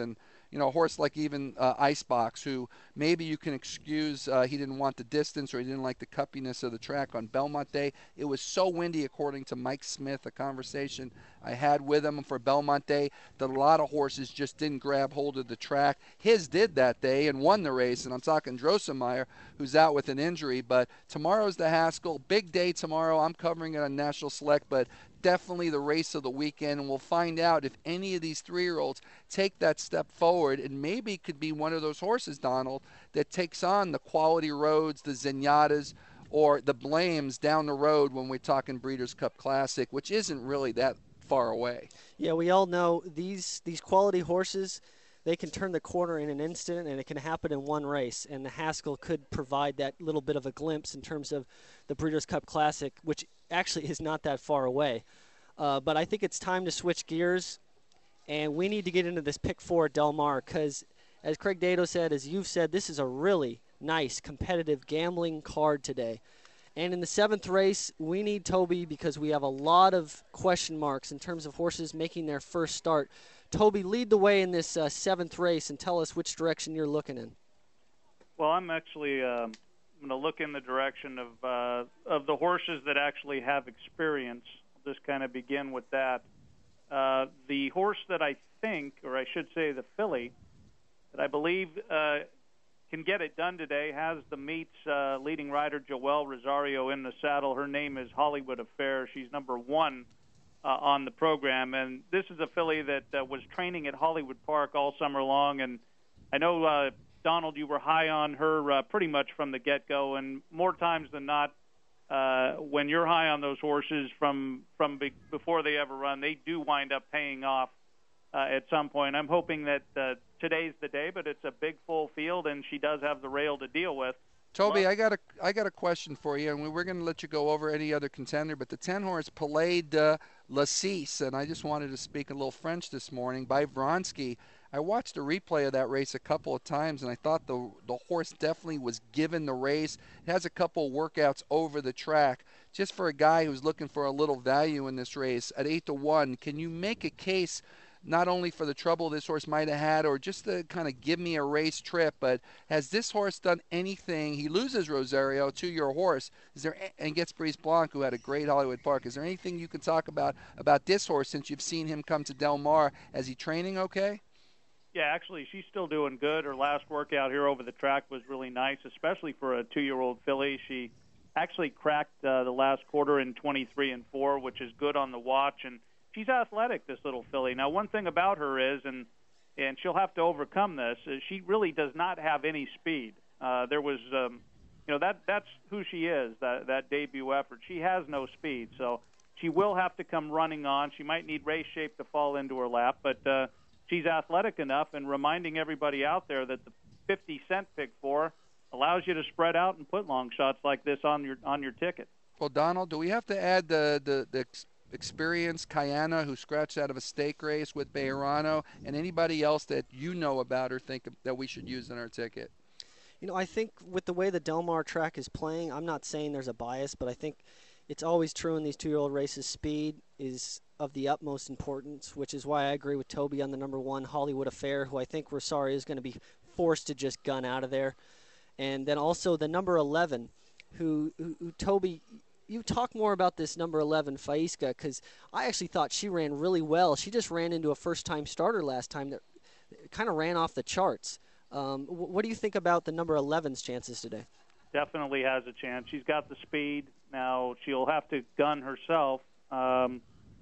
you know, a horse like even uh, Icebox, who maybe you can excuse uh, he didn't want the distance or he didn't like the cuppiness of the track on Belmont Day. It was so windy, according to Mike Smith, a conversation I had with him for Belmont Day, that a lot of horses just didn't grab hold of the track. His did that day and won the race, and I'm talking Drosselmeyer, who's out with an injury. But tomorrow's the Haskell. Big day tomorrow. I'm covering it on National Select, but definitely the race of the weekend, and we'll find out if any of these three-year-olds take that step forward, and maybe could be one of those horses, Donald, that takes on the Quality Roads, the Zenyatas, or the Blames down the road when we're talking Breeders' Cup Classic, which isn't really that far away. Yeah, we all know these these quality horses, they can turn the corner in an instant, and it can happen in one race. And the Haskell could provide that little bit of a glimpse in terms of the Breeders' Cup Classic, which actually is not that far away. Uh, but I think it's time to switch gears, and we need to get into this pick four at Del Mar because, as Craig Dato said, as you've said, this is a really nice, competitive gambling card today. And in the seventh race, we need Toby because we have a lot of question marks in terms of horses making their first start. Toby, lead the way in this uh, seventh race and tell us which direction you're looking in. Well, I'm actually um, going to look in the direction of uh, of the horses that actually have experience. I'll just kind of begin with that. Uh, the horse that I think, or I should say the filly, that I believe uh, can get it done today, has the meet's uh, leading rider, Joelle Rosario, in the saddle. Her name is Hollywood Affair. She's number one uh, on the program. And this is a filly that uh, was training at Hollywood Park all summer long. And I know, uh, Donald, you were high on her uh, pretty much from the get-go. And more times than not, uh, when you're high on those horses from, from be- before they ever run, they do wind up paying off uh, at some point. I'm hoping that uh, today's the day, but it's a big full field, and she does have the rail to deal with. Toby, well, I got a I got a question for you, and we we're going to let you go over any other contender, but the ten-horse Palais de la Cisse, and I just wanted to speak a little French this morning, by Vronsky. I watched a replay of that race a couple of times, and I thought the the horse definitely was given the race. It has a couple of workouts over the track. Just for a guy who's looking for a little value in this race, at eight to one, can you make a case not only for the trouble this horse might have had or just to kind of give me a race trip, but has this horse done anything? He loses Rosario to your horse, is there, and gets Brise Blanc, who had a great Hollywood Park. Is there anything you can talk about about this horse since you've seen him come to Del Mar? Is he training okay? Yeah, actually, she's still doing good. Her last workout here over the track was really nice, especially for a two-year-old filly. She actually cracked uh, the last quarter in twenty-three and four, which is good on the watch, and she's athletic, this little filly. Now, one thing about her is, and and she'll have to overcome this, is she really does not have any speed. Uh, there was, um, you know, that that's who she is, that, that debut effort. She has no speed, so she will have to come running on. She might need race shape to fall into her lap, but uh, she's athletic enough, and reminding everybody out there that the fifty cent pick four allows you to spread out and put long shots like this on your on your ticket. Well, Donald, do we have to add the the, the experienced Kayana, who scratched out of a stake race with Bejarano, and anybody else that you know about or think that we should use in our ticket? You know, I think with the way the Del Mar track is playing, I'm not saying there's a bias, but I think it's always true in these two-year-old races. Speed is of the utmost importance, which is why I agree with Toby on the number one, Hollywood Affair, who I think Rosario is going to be forced to just gun out of there. And then also the number eleven, who, who, who Toby, you talk more about this number eleven, Faisca, because I actually thought she ran really well. She just ran into a first-time starter last time that kind of ran off the charts. Um, what do you think about the number eleven's chances today? Definitely has a chance. She's got the speed. Now she'll have to gun herself um,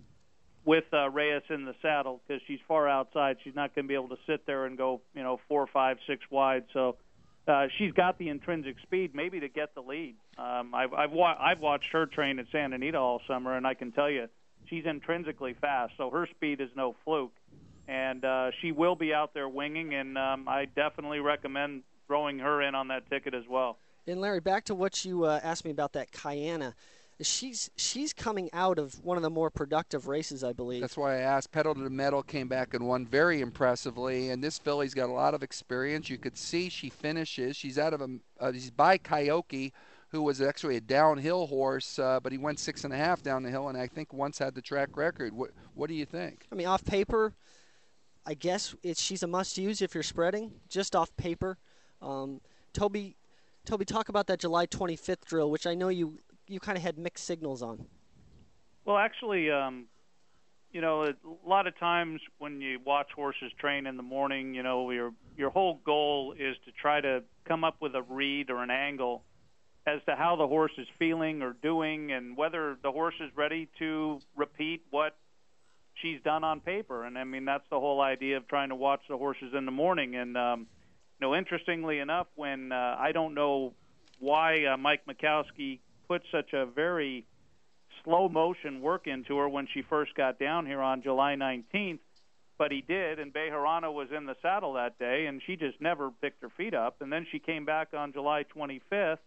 with uh, Reyes in the saddle because she's far outside. She's not going to be able to sit there and go, you know, four, five, six wide. So uh, she's got the intrinsic speed, maybe to get the lead. Um, I've I've, wa- I've watched her train at Santa Anita all summer, and I can tell you she's intrinsically fast. So her speed is no fluke, and uh, she will be out there winging. And um, I definitely recommend throwing her in on that ticket as well. And Larry, back to what you uh, asked me about that Kayana. She's she's coming out of one of the more productive races, I believe. That's why I asked. Pedal to the Metal came back and won very impressively, and this filly's got a lot of experience. You could see she finishes. She's out of a uh, she's by Coyote, who was actually a downhill horse, uh, but he went six and a half down the hill, and I think once had the track record. What what do you think? I mean, off paper, I guess it's, she's a must-use if you're spreading, just off paper. Um, Toby, Toby, talk about that July twenty-fifth drill, which I know you, you kind of had mixed signals on. Well, actually, um, you know, a lot of times when you watch horses train in the morning, you know, your your whole goal is to try to come up with a read or an angle as to how the horse is feeling or doing and whether the horse is ready to repeat what she's done on paper. And, I mean, that's the whole idea of trying to watch the horses in the morning. And, um, you know, interestingly enough, when uh, I don't know why uh, Mike Mikowski put such a very slow-motion work into her when she first got down here on July nineteenth, but he did, and Bejarano was in the saddle that day, and she just never picked her feet up. And then she came back on July twenty-fifth,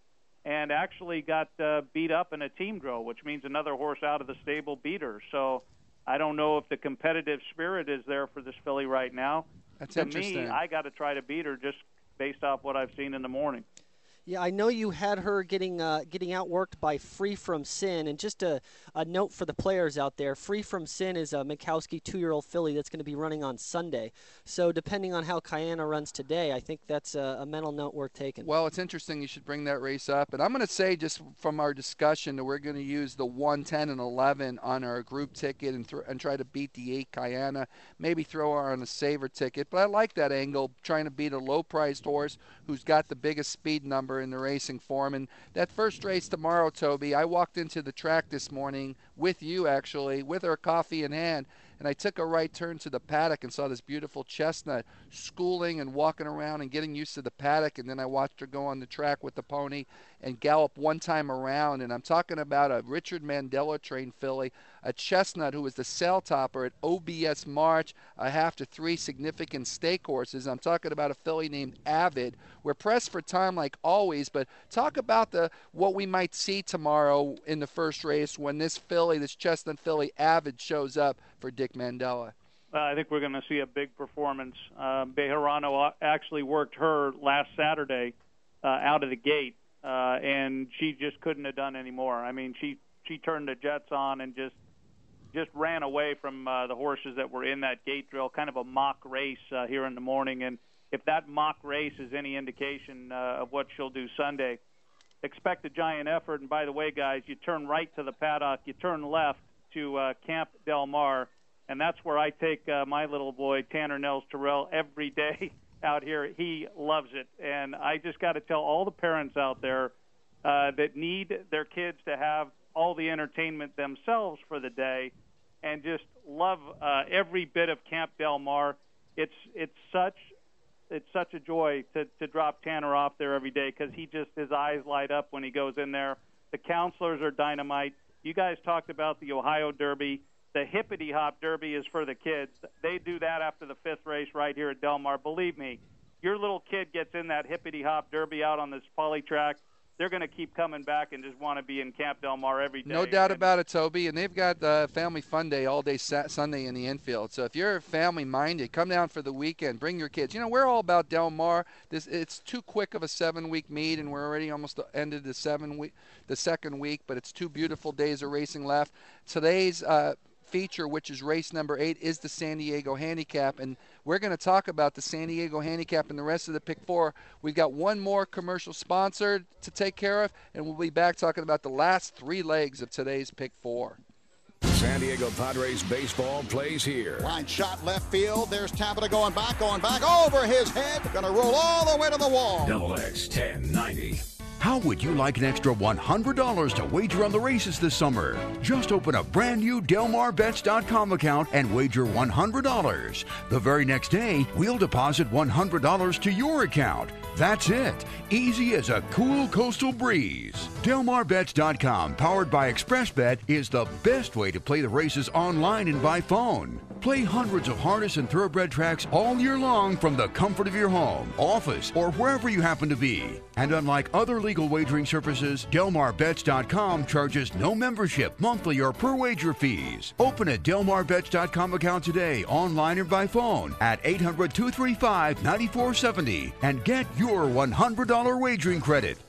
and actually got uh, beat up in a team draw, which means another horse out of the stable beat her. So I don't know if the competitive spirit is there for this filly right now. That's to interesting. me, I got to try to beat her just based off what I've seen in the morning. Yeah, I know you had her getting uh, getting outworked by Free From Sin, and just a, a note for the players out there, Free From Sin is a Mikowski two-year-old filly that's going to be running on Sunday. So depending on how Kayana runs today, I think that's a, a mental note worth taking. Well, it's interesting you should bring that race up. And I'm going to say just from our discussion that we're going to use the one, ten, and eleven on our group ticket and, th- and try to beat the eight Kayana, maybe throw her on a saver ticket. But I like that angle, trying to beat a low-priced horse who's got the biggest speed number in the racing form. And that first race tomorrow, Toby, I walked into the track this morning with you, actually, with our coffee in hand, and I took a right turn to the paddock and saw this beautiful chestnut schooling and walking around and getting used to the paddock, and then I watched her go on the track with the pony and gallop one time around. And I'm talking about a Richard Mandella trained filly, a chestnut who was the cell topper at O B S March, a half to three significant stake horses. I'm talking about a filly named Avid. We're pressed for time like always, but talk about the what we might see tomorrow in the first race when this filly, this chestnut filly Avid, shows up for Dick Mandella. Uh, I think we're going to see a big performance. Uh, Bejarano actually worked her last Saturday uh, out of the gate, uh, and she just couldn't have done any more. I mean, she, she turned the jets on and just just ran away from uh, the horses that were in that gate drill, kind of a mock race uh, here in the morning. And if that mock race is any indication uh, of what she'll do Sunday, expect a giant effort. And by the way, guys, you turn right to the paddock, you turn left to uh, Camp Del Mar, and that's where I take uh, my little boy, Tanner Nels Terrell, every day out here. He loves it. And I just got to tell all the parents out there uh, that need their kids to have all the entertainment themselves for the day and just love uh, every bit of Camp Del Mar. It's it's such it's such a joy to, to drop Tanner off there every day because he just his eyes light up when he goes in there. The counselors are dynamite. You guys talked about the Ohio Derby. The Hippity Hop Derby is for the kids. They do that after the fifth race right here at Del Mar. Believe me, your little kid gets in that Hippity Hop Derby out on this poly track, they're going to keep coming back and just want to be in Camp Del Mar every day. No doubt and, about it, Toby. And they've got uh, Family Fun Day all day sat- Sunday in the infield. So if you're family-minded, come down for the weekend. Bring your kids. You know, we're all about Del Mar. This It's too quick of a seven-week meet, and we're already almost ended the seven week, the second week, but it's two beautiful days of racing left. Today's uh, feature, which is race number eight, is the San Diego Handicap, and we're going to talk about the San Diego Handicap and the rest of the Pick Four. We've got one more commercial sponsor to take care of, and we'll be back talking about the last three legs of today's Pick Four. San Diego Padres baseball plays here. Line shot left field. There's Tabata going back, going back over his head. Going to roll all the way to the wall. Double X ten ninety. How would you like an extra one hundred dollars to wager on the races this summer? Just open a brand new Del Mar Bets dot com account and wager one hundred dollars. The very next day, we'll deposit one hundred dollars to your account. That's it. Easy as a cool coastal breeze. Del Mar Bets dot com, powered by ExpressBet, is the best way to play the races online and by phone. Play hundreds of harness and thoroughbred tracks all year long from the comfort of your home, office, or wherever you happen to be. And unlike other legal wagering services, Del Mar Bets dot com charges no membership, monthly, or per wager fees. Open a Del Mar Bets dot com account today, online or by phone, at eight hundred, two three five, nine four seven zero and get your one hundred dollars wagering credit.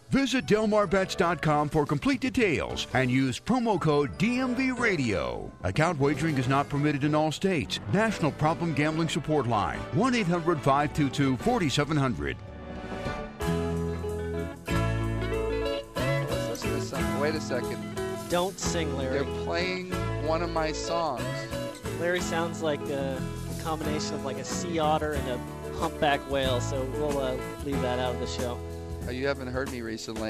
Visit Del Mar Bets dot com for complete details and use promo code D M V Radio. Account wagering is not permitted in all states. National Problem Gambling Support Line, one eight hundred five two two four seven zero zero. Let's listen to something. Wait a second. Don't sing, Larry. They're playing one of my songs. Larry sounds like a combination of like a sea otter and a humpback whale, so we'll uh, leave that out of the show. Oh, you haven't heard me recently.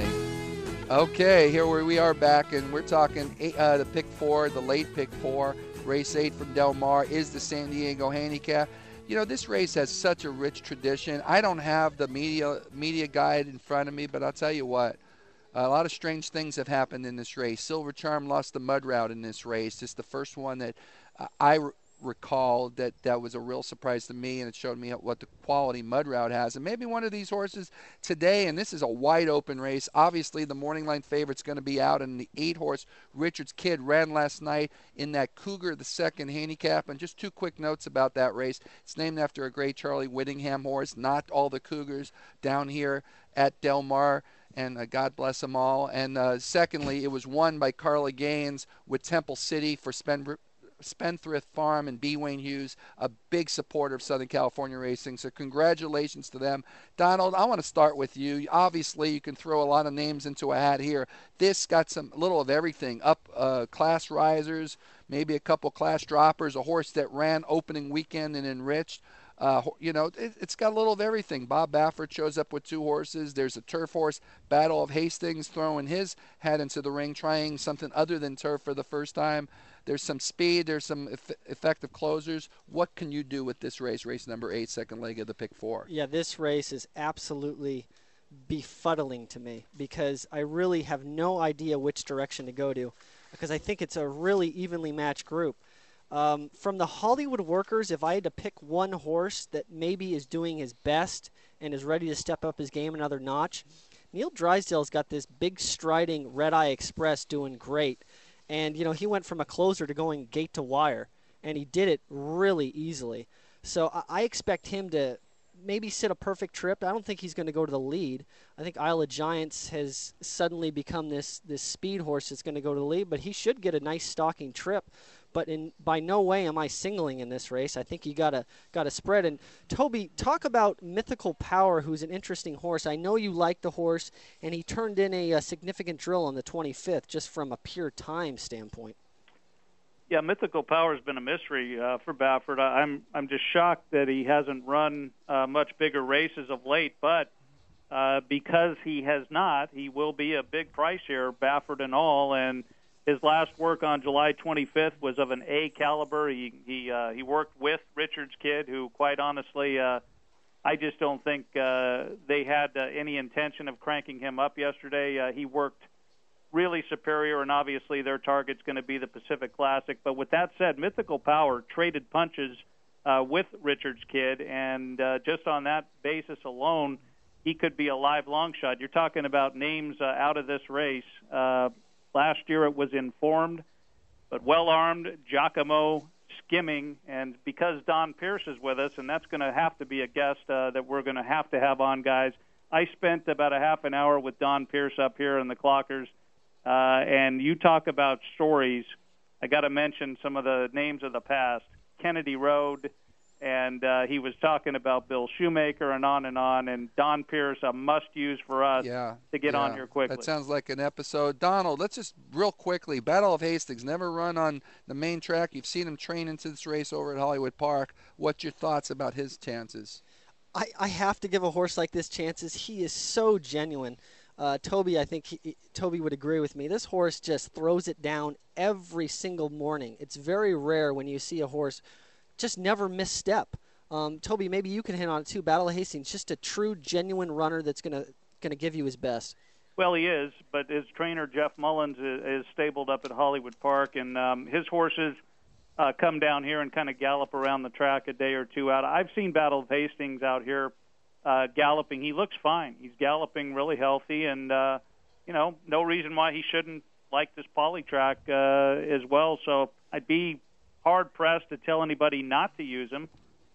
Okay, here we are back, and we're talking eight, uh, the pick four, the late pick four. Race eight from Del Mar is the San Diego Handicap. You know, this race has such a rich tradition. I don't have the media media guide in front of me, but I'll tell you what. A lot of strange things have happened in this race. Silver Charm lost the mud route in this race. It's the first one that uh, I r- recall that that was a real surprise to me, and it showed me what the quality mud route has. And maybe one of these horses today, and this is a wide open race. Obviously, the morning line favorite's going to be out, and the eight-horse Richard's Kid ran last night in that Cougar, the second handicap. And just two quick notes about that race. It's named after a great Charlie Whittingham horse. Not all the Cougars down here at Del Mar. And uh, God bless them all. And uh, secondly, it was won by Carla Gaines with Temple City for Spend- Spendthrift Farm and B. Wayne Hughes, a big supporter of Southern California racing. So congratulations to them. Donald, I want to start with you. Obviously, you can throw a lot of names into a hat here. This got some a little of everything. Up uh, class risers, maybe a couple class droppers, a horse that ran opening weekend and enriched. Uh, you know, it, it's got a little of everything. Bob Baffert shows up with two horses. There's a turf horse, Battle of Hastings, throwing his hat into the ring, trying something other than turf for the first time. There's some speed. There's some eff- effective closers. What can you do with this race, race number eight, second leg of the pick four? Yeah, this race is absolutely befuddling to me because I really have no idea which direction to go to because I think it's a really evenly matched group. Um, from the Hollywood Workers, if I had to pick one horse that maybe is doing his best and is ready to step up his game another notch, Neil Drysdale's got this big striding Red Eye Express doing great. And, you know, he went from a closer to going gate to wire, and he did it really easily. So I, I expect him to maybe sit a perfect trip. I don't think he's going to go to the lead. I think Isle of Giants has suddenly become this, this speed horse that's going to go to the lead, but he should get a nice stalking trip. But in by no way am I singling in this race. I think you gotta gotta spread. And Toby, talk about Mythical Power, who's an interesting horse. I know you like the horse, and he turned in a, a significant drill on the twenty-fifth, just from a pure time standpoint. Yeah, Mythical Power has been a mystery uh, for Baffert. I'm I'm just shocked that he hasn't run uh, much bigger races of late. But uh, because he has not, he will be a big price here, Baffert and all. And his last work on July twenty-fifth was of an A caliber. He he uh, he worked with Richard's Kid, who, quite honestly, uh, I just don't think uh, they had uh, any intention of cranking him up yesterday. Uh, he worked really superior, and obviously their target's going to be the Pacific Classic. But with that said, Mythical Power traded punches uh, with Richard's Kid, and uh, just on that basis alone, he could be a live long shot. You're talking about names uh, out of this race. Uh, Last year it was Informed, but well-armed, Giacomo, Skimming, and because Don Pierce is with us, and that's going to have to be a guest uh, that we're going to have to have on, guys. I spent about a half an hour with Don Pierce up here in the Clockers, uh, and you talk about stories. I got to mention some of the names of the past. Kennedy Road, and uh, he was talking about Bill Shoemaker and on and on, and Don Pierce, a must-use for us yeah, to get yeah. on here quickly. That sounds like an episode. Donald, let's just real quickly, Battle of Hastings, never run on the main track. You've seen him train into this race over at Hollywood Park. What's your thoughts about his chances? I, I have to give a horse like this chances. He is so genuine. Uh, Toby, I think he, Toby would agree with me. This horse just throws it down every single morning. It's very rare when you see a horse just never misstep. Um, Toby, maybe you can hit on it too. Battle of Hastings, just a true, genuine runner that's going to going to give you his best. Well, he is, but his trainer, Jeff Mullins, is, is stabled up at Hollywood Park, and um, his horses uh, come down here and kind of gallop around the track a day or two out. I've seen Battle of Hastings out here uh, galloping. He looks fine. He's galloping really healthy, and, uh, you know, no reason why he shouldn't like this poly track uh, as well. So I'd be hard-pressed to tell anybody not to use him.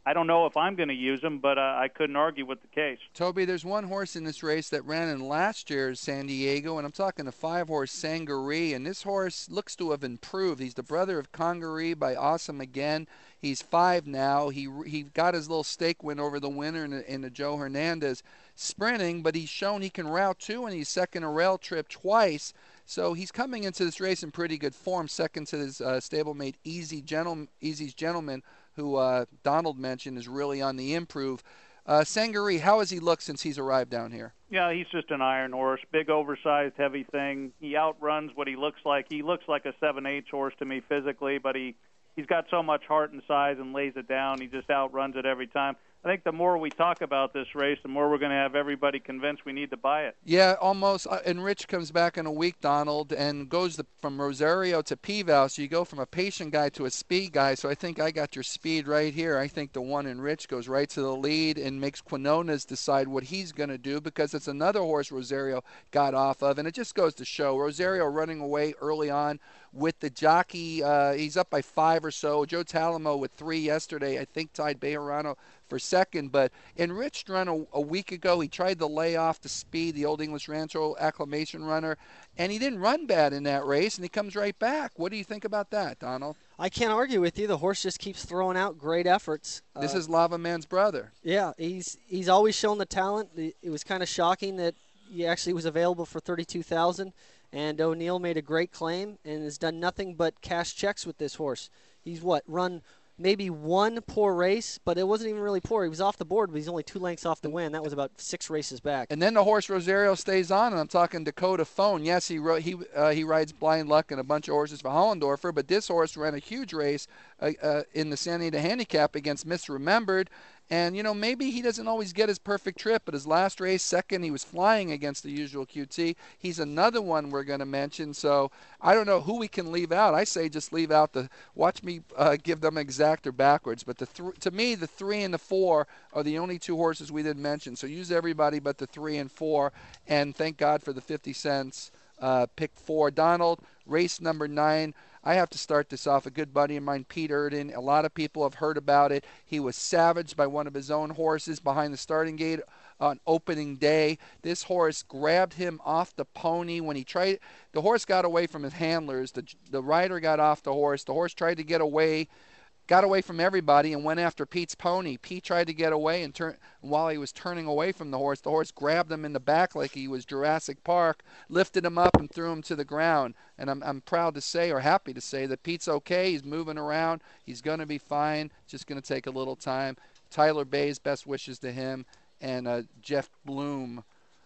I don't know if I'm going to use him, but uh, I couldn't argue with the case. Toby, there's one horse in this race that ran in last year's San Diego, and I'm talking the five-horse Sangaree, and this horse looks to have improved. He's the brother of Congaree by Awesome Again. He's five now. He he got his little stake win over the winner in the, in the Joe Hernandez sprinting, but he's shown he can route too, and he's second a rail trip twice. So he's coming into this race in pretty good form, second to his uh, stablemate Easy Gentle, Easy's Gentleman, who uh, Donald mentioned is really on the improve. Uh, Sangaree, how has he looked since he's arrived down here? Yeah, he's just an iron horse, big, oversized, heavy thing. He outruns what he looks like. He looks like a seven eighths horse to me physically, but he, he's got so much heart and size and lays it down. He just outruns it every time. I think the more we talk about this race, the more we're going to have everybody convinced we need to buy it. Yeah, almost. And Rich comes back in a week, Donald, and goes the, from Rosario to P-Val. So you go from a patient guy to a speed guy. So I think I got your speed right here. I think the one in Rich goes right to the lead and makes Quinones decide what he's going to do, because it's another horse Rosario got off of. And it just goes to show Rosario running away early on with the jockey. Uh, he's up by five or so. Joe Talamo with three yesterday, I think tied Bejarano for second. But enriched run a, a week ago, he tried to lay off the speed, the Old English Rancho acclamation runner, and he didn't run bad in that race, and he comes right back. What do you think about that, Donald? I can't argue with you. The horse just keeps throwing out great efforts. This uh, is Lava Man's brother. Yeah, he's he's always shown the talent. It was kind of shocking that he actually was available for thirty-two thousand dollars, and O'Neill made a great claim and has done nothing but cash checks with this horse. He's what, run maybe one poor race, but it wasn't even really poor. He was off the board, but he's only two lengths off the win. That was about six races back. And then the horse Rosario stays on, and I'm talking Dakota Phone. Yes, he ro- he uh, he rides Blind Luck and a bunch of horses for Hollendorfer, but this horse ran a huge race uh, uh, in the Santa Anita Handicap against Misremembered. And, you know, maybe he doesn't always get his perfect trip, but his last race, second, he was flying against the usual Q T. He's another one we're going to mention. So I don't know who we can leave out. I say just leave out the – watch me uh, give them exact or backwards. But the th- to me, the three and the four are the only two horses we didn't mention. So use everybody but the three and four. And thank God for the fifty cents. Uh, pick four. Donald, race number nine. I have to start this off. A good buddy of mine, Pete Erden. A lot of people have heard about it. He was savaged by one of his own horses behind the starting gate on opening day. This horse grabbed him off the pony when he tried. The horse got away from his handlers. The, the rider got off the horse. The horse tried to get away. Got away from everybody and went after Pete's pony. Pete tried to get away, and turn, while he was turning away from the horse, the horse grabbed him in the back like he was Jurassic Park, lifted him up and threw him to the ground. And I'm, I'm proud to say, or happy to say, that Pete's okay. He's moving around. He's going to be fine. Just going to take a little time. Tyler Bay's best wishes to him. And uh, Jeff Bloom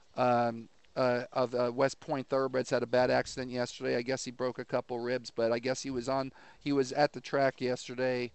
um, uh, of uh, West Point Thoroughbreds had a bad accident yesterday. I guess he broke a couple ribs, but I guess he was on. He was at the track yesterday.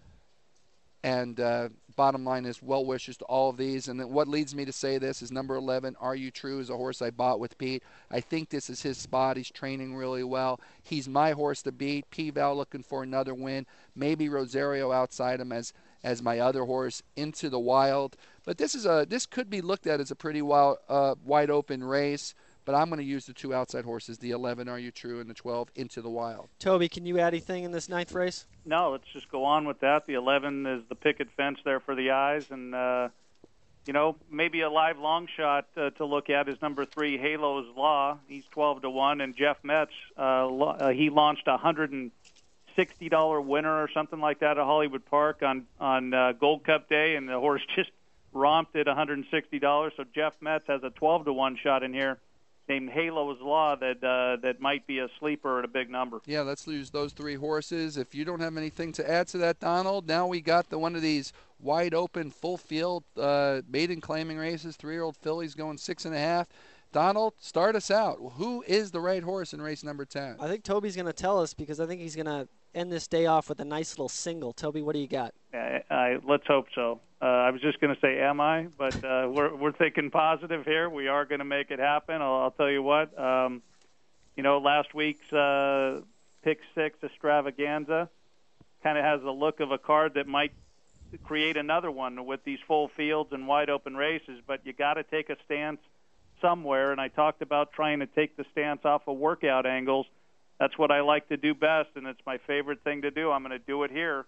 And uh, bottom line is well wishes to all of these. And then what leads me to say this is number eleven, Are You True, is a horse I bought with Pete. I think this is his spot. He's training really well. He's my horse to beat. P-Val looking for another win. Maybe Rosario outside him as as my other horse, Into the Wild. But this is a this could be looked at as a pretty wild, uh, wide open race. But I'm going to use the two outside horses, the eleven, Are You True, and the twelve, Into the Wild. Toby, can you add anything in this ninth race? No, let's just go on with that. The eleven is the picket fence there for the eyes. And, uh, you know, maybe a live long shot uh, to look at is number three, Halo's Law. He's twelve to one. And Jeff Metz, uh, lo- uh, he launched a one hundred sixty dollars winner or something like that at Hollywood Park on, on uh, Gold Cup Day, and the horse just romped at one hundred sixty dollars. So Jeff Metz has a twelve to one shot in here named Halo's Law that uh, that might be a sleeper at a big number. Yeah, let's lose those three horses. If you don't have anything to add to that, Donald, now we got the one of these wide open, full field uh, maiden claiming races, three-year-old fillies going six and a half. Donald, start us out. Who is the right horse in race number ten? I think Toby's going to tell us because I think he's going to end this day off with a nice little single. Toby, what do you got? I, I, let's hope so. Uh, I was just going to say, am I? But uh, we're we're thinking positive here. We are going to make it happen. I'll, I'll tell you what. Um, you know, last week's uh, pick six extravaganza kind of has the look of a card that might create another one with these full fields and wide open races. But you got to take a stance somewhere. And I talked about trying to take the stance off of workout angles. That's what I like to do best, and it's my favorite thing to do. I'm going to do it here.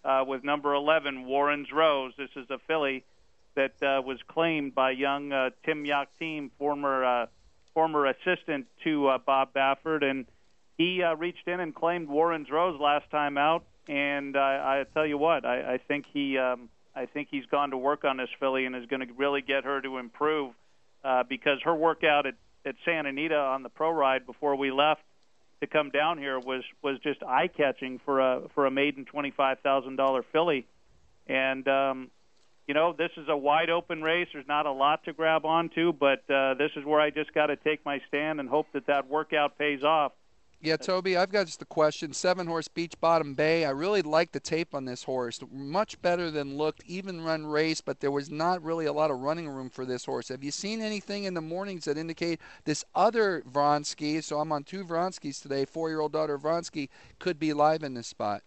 uh, with number eleven, Warren's Rose. This is a filly that uh, was claimed by young uh, Tim Yakteam, former uh, former assistant to uh, Bob Baffert, and he uh, reached in and claimed Warren's Rose last time out. And uh, I tell you what, I, I think he um, I think he's gone to work on this filly and is going to really get her to improve uh, because her workout at, at Santa Anita on the pro ride before we left to come down here was was just eye catching for a for a maiden twenty-five thousand dollars filly. And um, you know, this is a wide open race. There's not a lot to grab onto, but uh, this is where I just got to take my stand and hope that that workout pays off. Yeah, Toby, I've got just a question. Seven-horse Beach Bottom Bay. I really like the tape on this horse. Much better than looked, even run race, but there was not really a lot of running room for this horse. Have you seen anything in the mornings that indicate this other Vronsky, so I'm on two Vronskys today, four-year-old daughter Vronsky, could be live in this spot?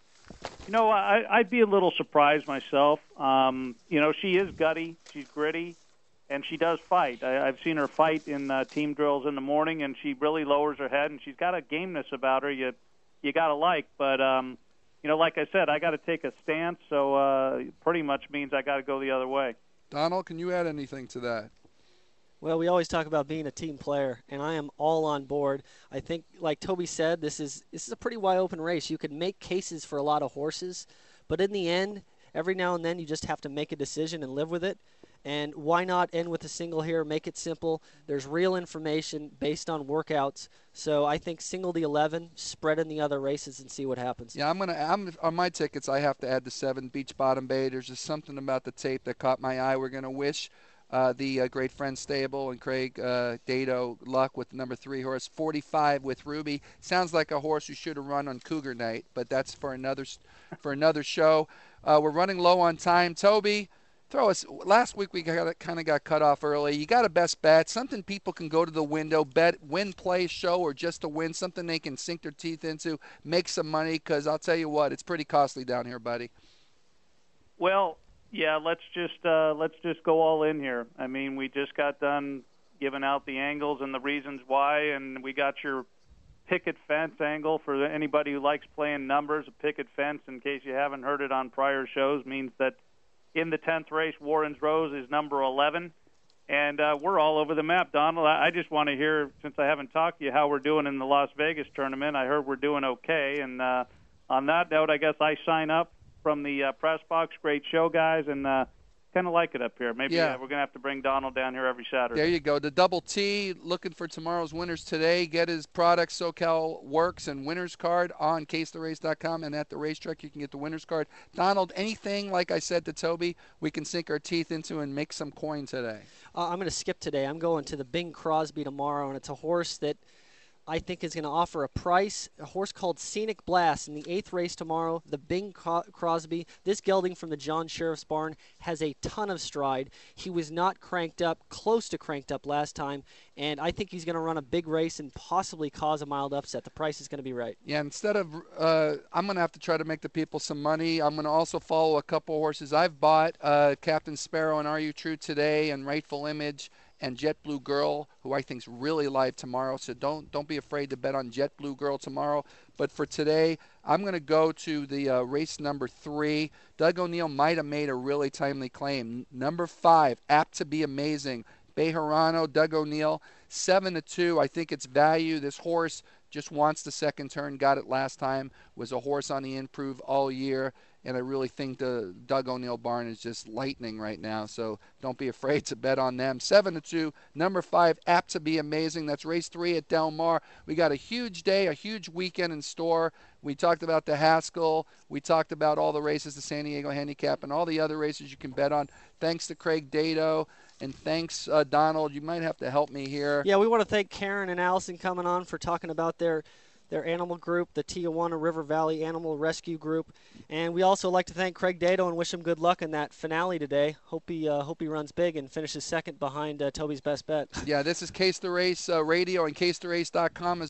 You know, I, I'd be a little surprised myself. Um, you know, she is gutty. She's gritty. And she does fight. I, I've seen her fight in uh, team drills in the morning, and she really lowers her head, and she's got a gameness about her you you got to like. But, um, you know, like I said, I got to take a stance, so uh, pretty much means I got to go the other way. Donald, can you add anything to that? Well, we always talk about being a team player, and I am all on board. I think, like Toby said, this is this is a pretty wide-open race. You could make cases for a lot of horses, but in the end, every now and then you just have to make a decision and live with it. And why not end with a single here, make it simple? There's real information based on workouts. So I think single the eleven, spread in the other races, and see what happens. Yeah, I'm going to, I'm on my tickets, I have to add the seven, Beach Bottom Bay. There's just something about the tape that caught my eye. We're going to wish uh, the uh, great friend Stable and Craig uh, Dado luck with the number three horse, forty-five with Ruby. Sounds like a horse who should have run on Cougar Night, but that's for another, for another show. Uh, we're running low on time. Toby, throw us. Last week we got kind of got cut off early. You got a best bet, something people can go to the window, bet, win, play, show, or just to win, something they can sink their teeth into, make some money. Because I'll tell you what, it's pretty costly down here, buddy. Well, yeah, let's just uh, let's just go all in here. I mean, we just got done giving out the angles and the reasons why, and we got your picket fence angle for anybody who likes playing numbers. A picket fence, in case you haven't heard it on prior shows, means that in the tenth race, Warren's Rose is number eleven, and uh, we're all over the map, Donald. I, I just want to hear, since I haven't talked to you, how we're doing in the Las Vegas tournament. I heard we're doing okay, and uh, on that note, I guess I sign up from the uh, press box. Great show, guys, and uh, kind of like it up here. Maybe yeah. uh, we're going to have to bring Donald down here every Saturday. There you go. The Double T, looking for tomorrow's winners today. Get his product, SoCal Works, and winner's card on case the race dot com, and at the racetrack you can get the winner's card. Donald, anything, like I said to Toby, we can sink our teeth into and make some coin today? Uh, I'm going to skip today. I'm going to the Bing Crosby tomorrow, and it's a horse that I think is going to offer a price, a horse called Scenic Blast in the eighth race tomorrow, the Bing Crosby. This gelding from the John Sheriff's Barn has a ton of stride. He was not cranked up, close to cranked up last time, and I think he's going to run a big race and possibly cause a mild upset. The price is going to be right. Yeah, instead of, uh, I'm going to have to try to make the people some money. I'm going to also follow a couple of horses I've bought, uh, Captain Sparrow and Are You True Today and Rightful Image, and Jet Blue Girl, who I think is really live tomorrow. So don't don't be afraid to bet on Jet Blue Girl tomorrow. But for today, I'm going to go to the uh, race number three. Doug O'Neill might have made a really timely claim. Number five, Apt to Be Amazing. Bejarano, Doug O'Neill, seven to two. I think it's value. This horse just wants the second turn. Got it last time. Was a horse on the improve all year. And I really think the Doug O'Neill barn is just lightning right now. So don't be afraid to bet on them. Seven to two. Number five, Apt to Be Amazing. That's race three at Del Mar. We got a huge day, a huge weekend in store. We talked about the Haskell. We talked about all the races, the San Diego Handicap, and all the other races you can bet on. Thanks to Craig Dado. And thanks, uh, Donald. You might have to help me here. Yeah, we want to thank Karen and Allison coming on for talking about their their animal group, the Tijuana River Valley Animal Rescue Group. And we also like to thank Craig Dado and wish him good luck in that finale today. Hope he uh, hope he runs big and finishes second behind uh, Toby's best bet. Yeah, this is Case the Race uh, Radio and case the race dot com.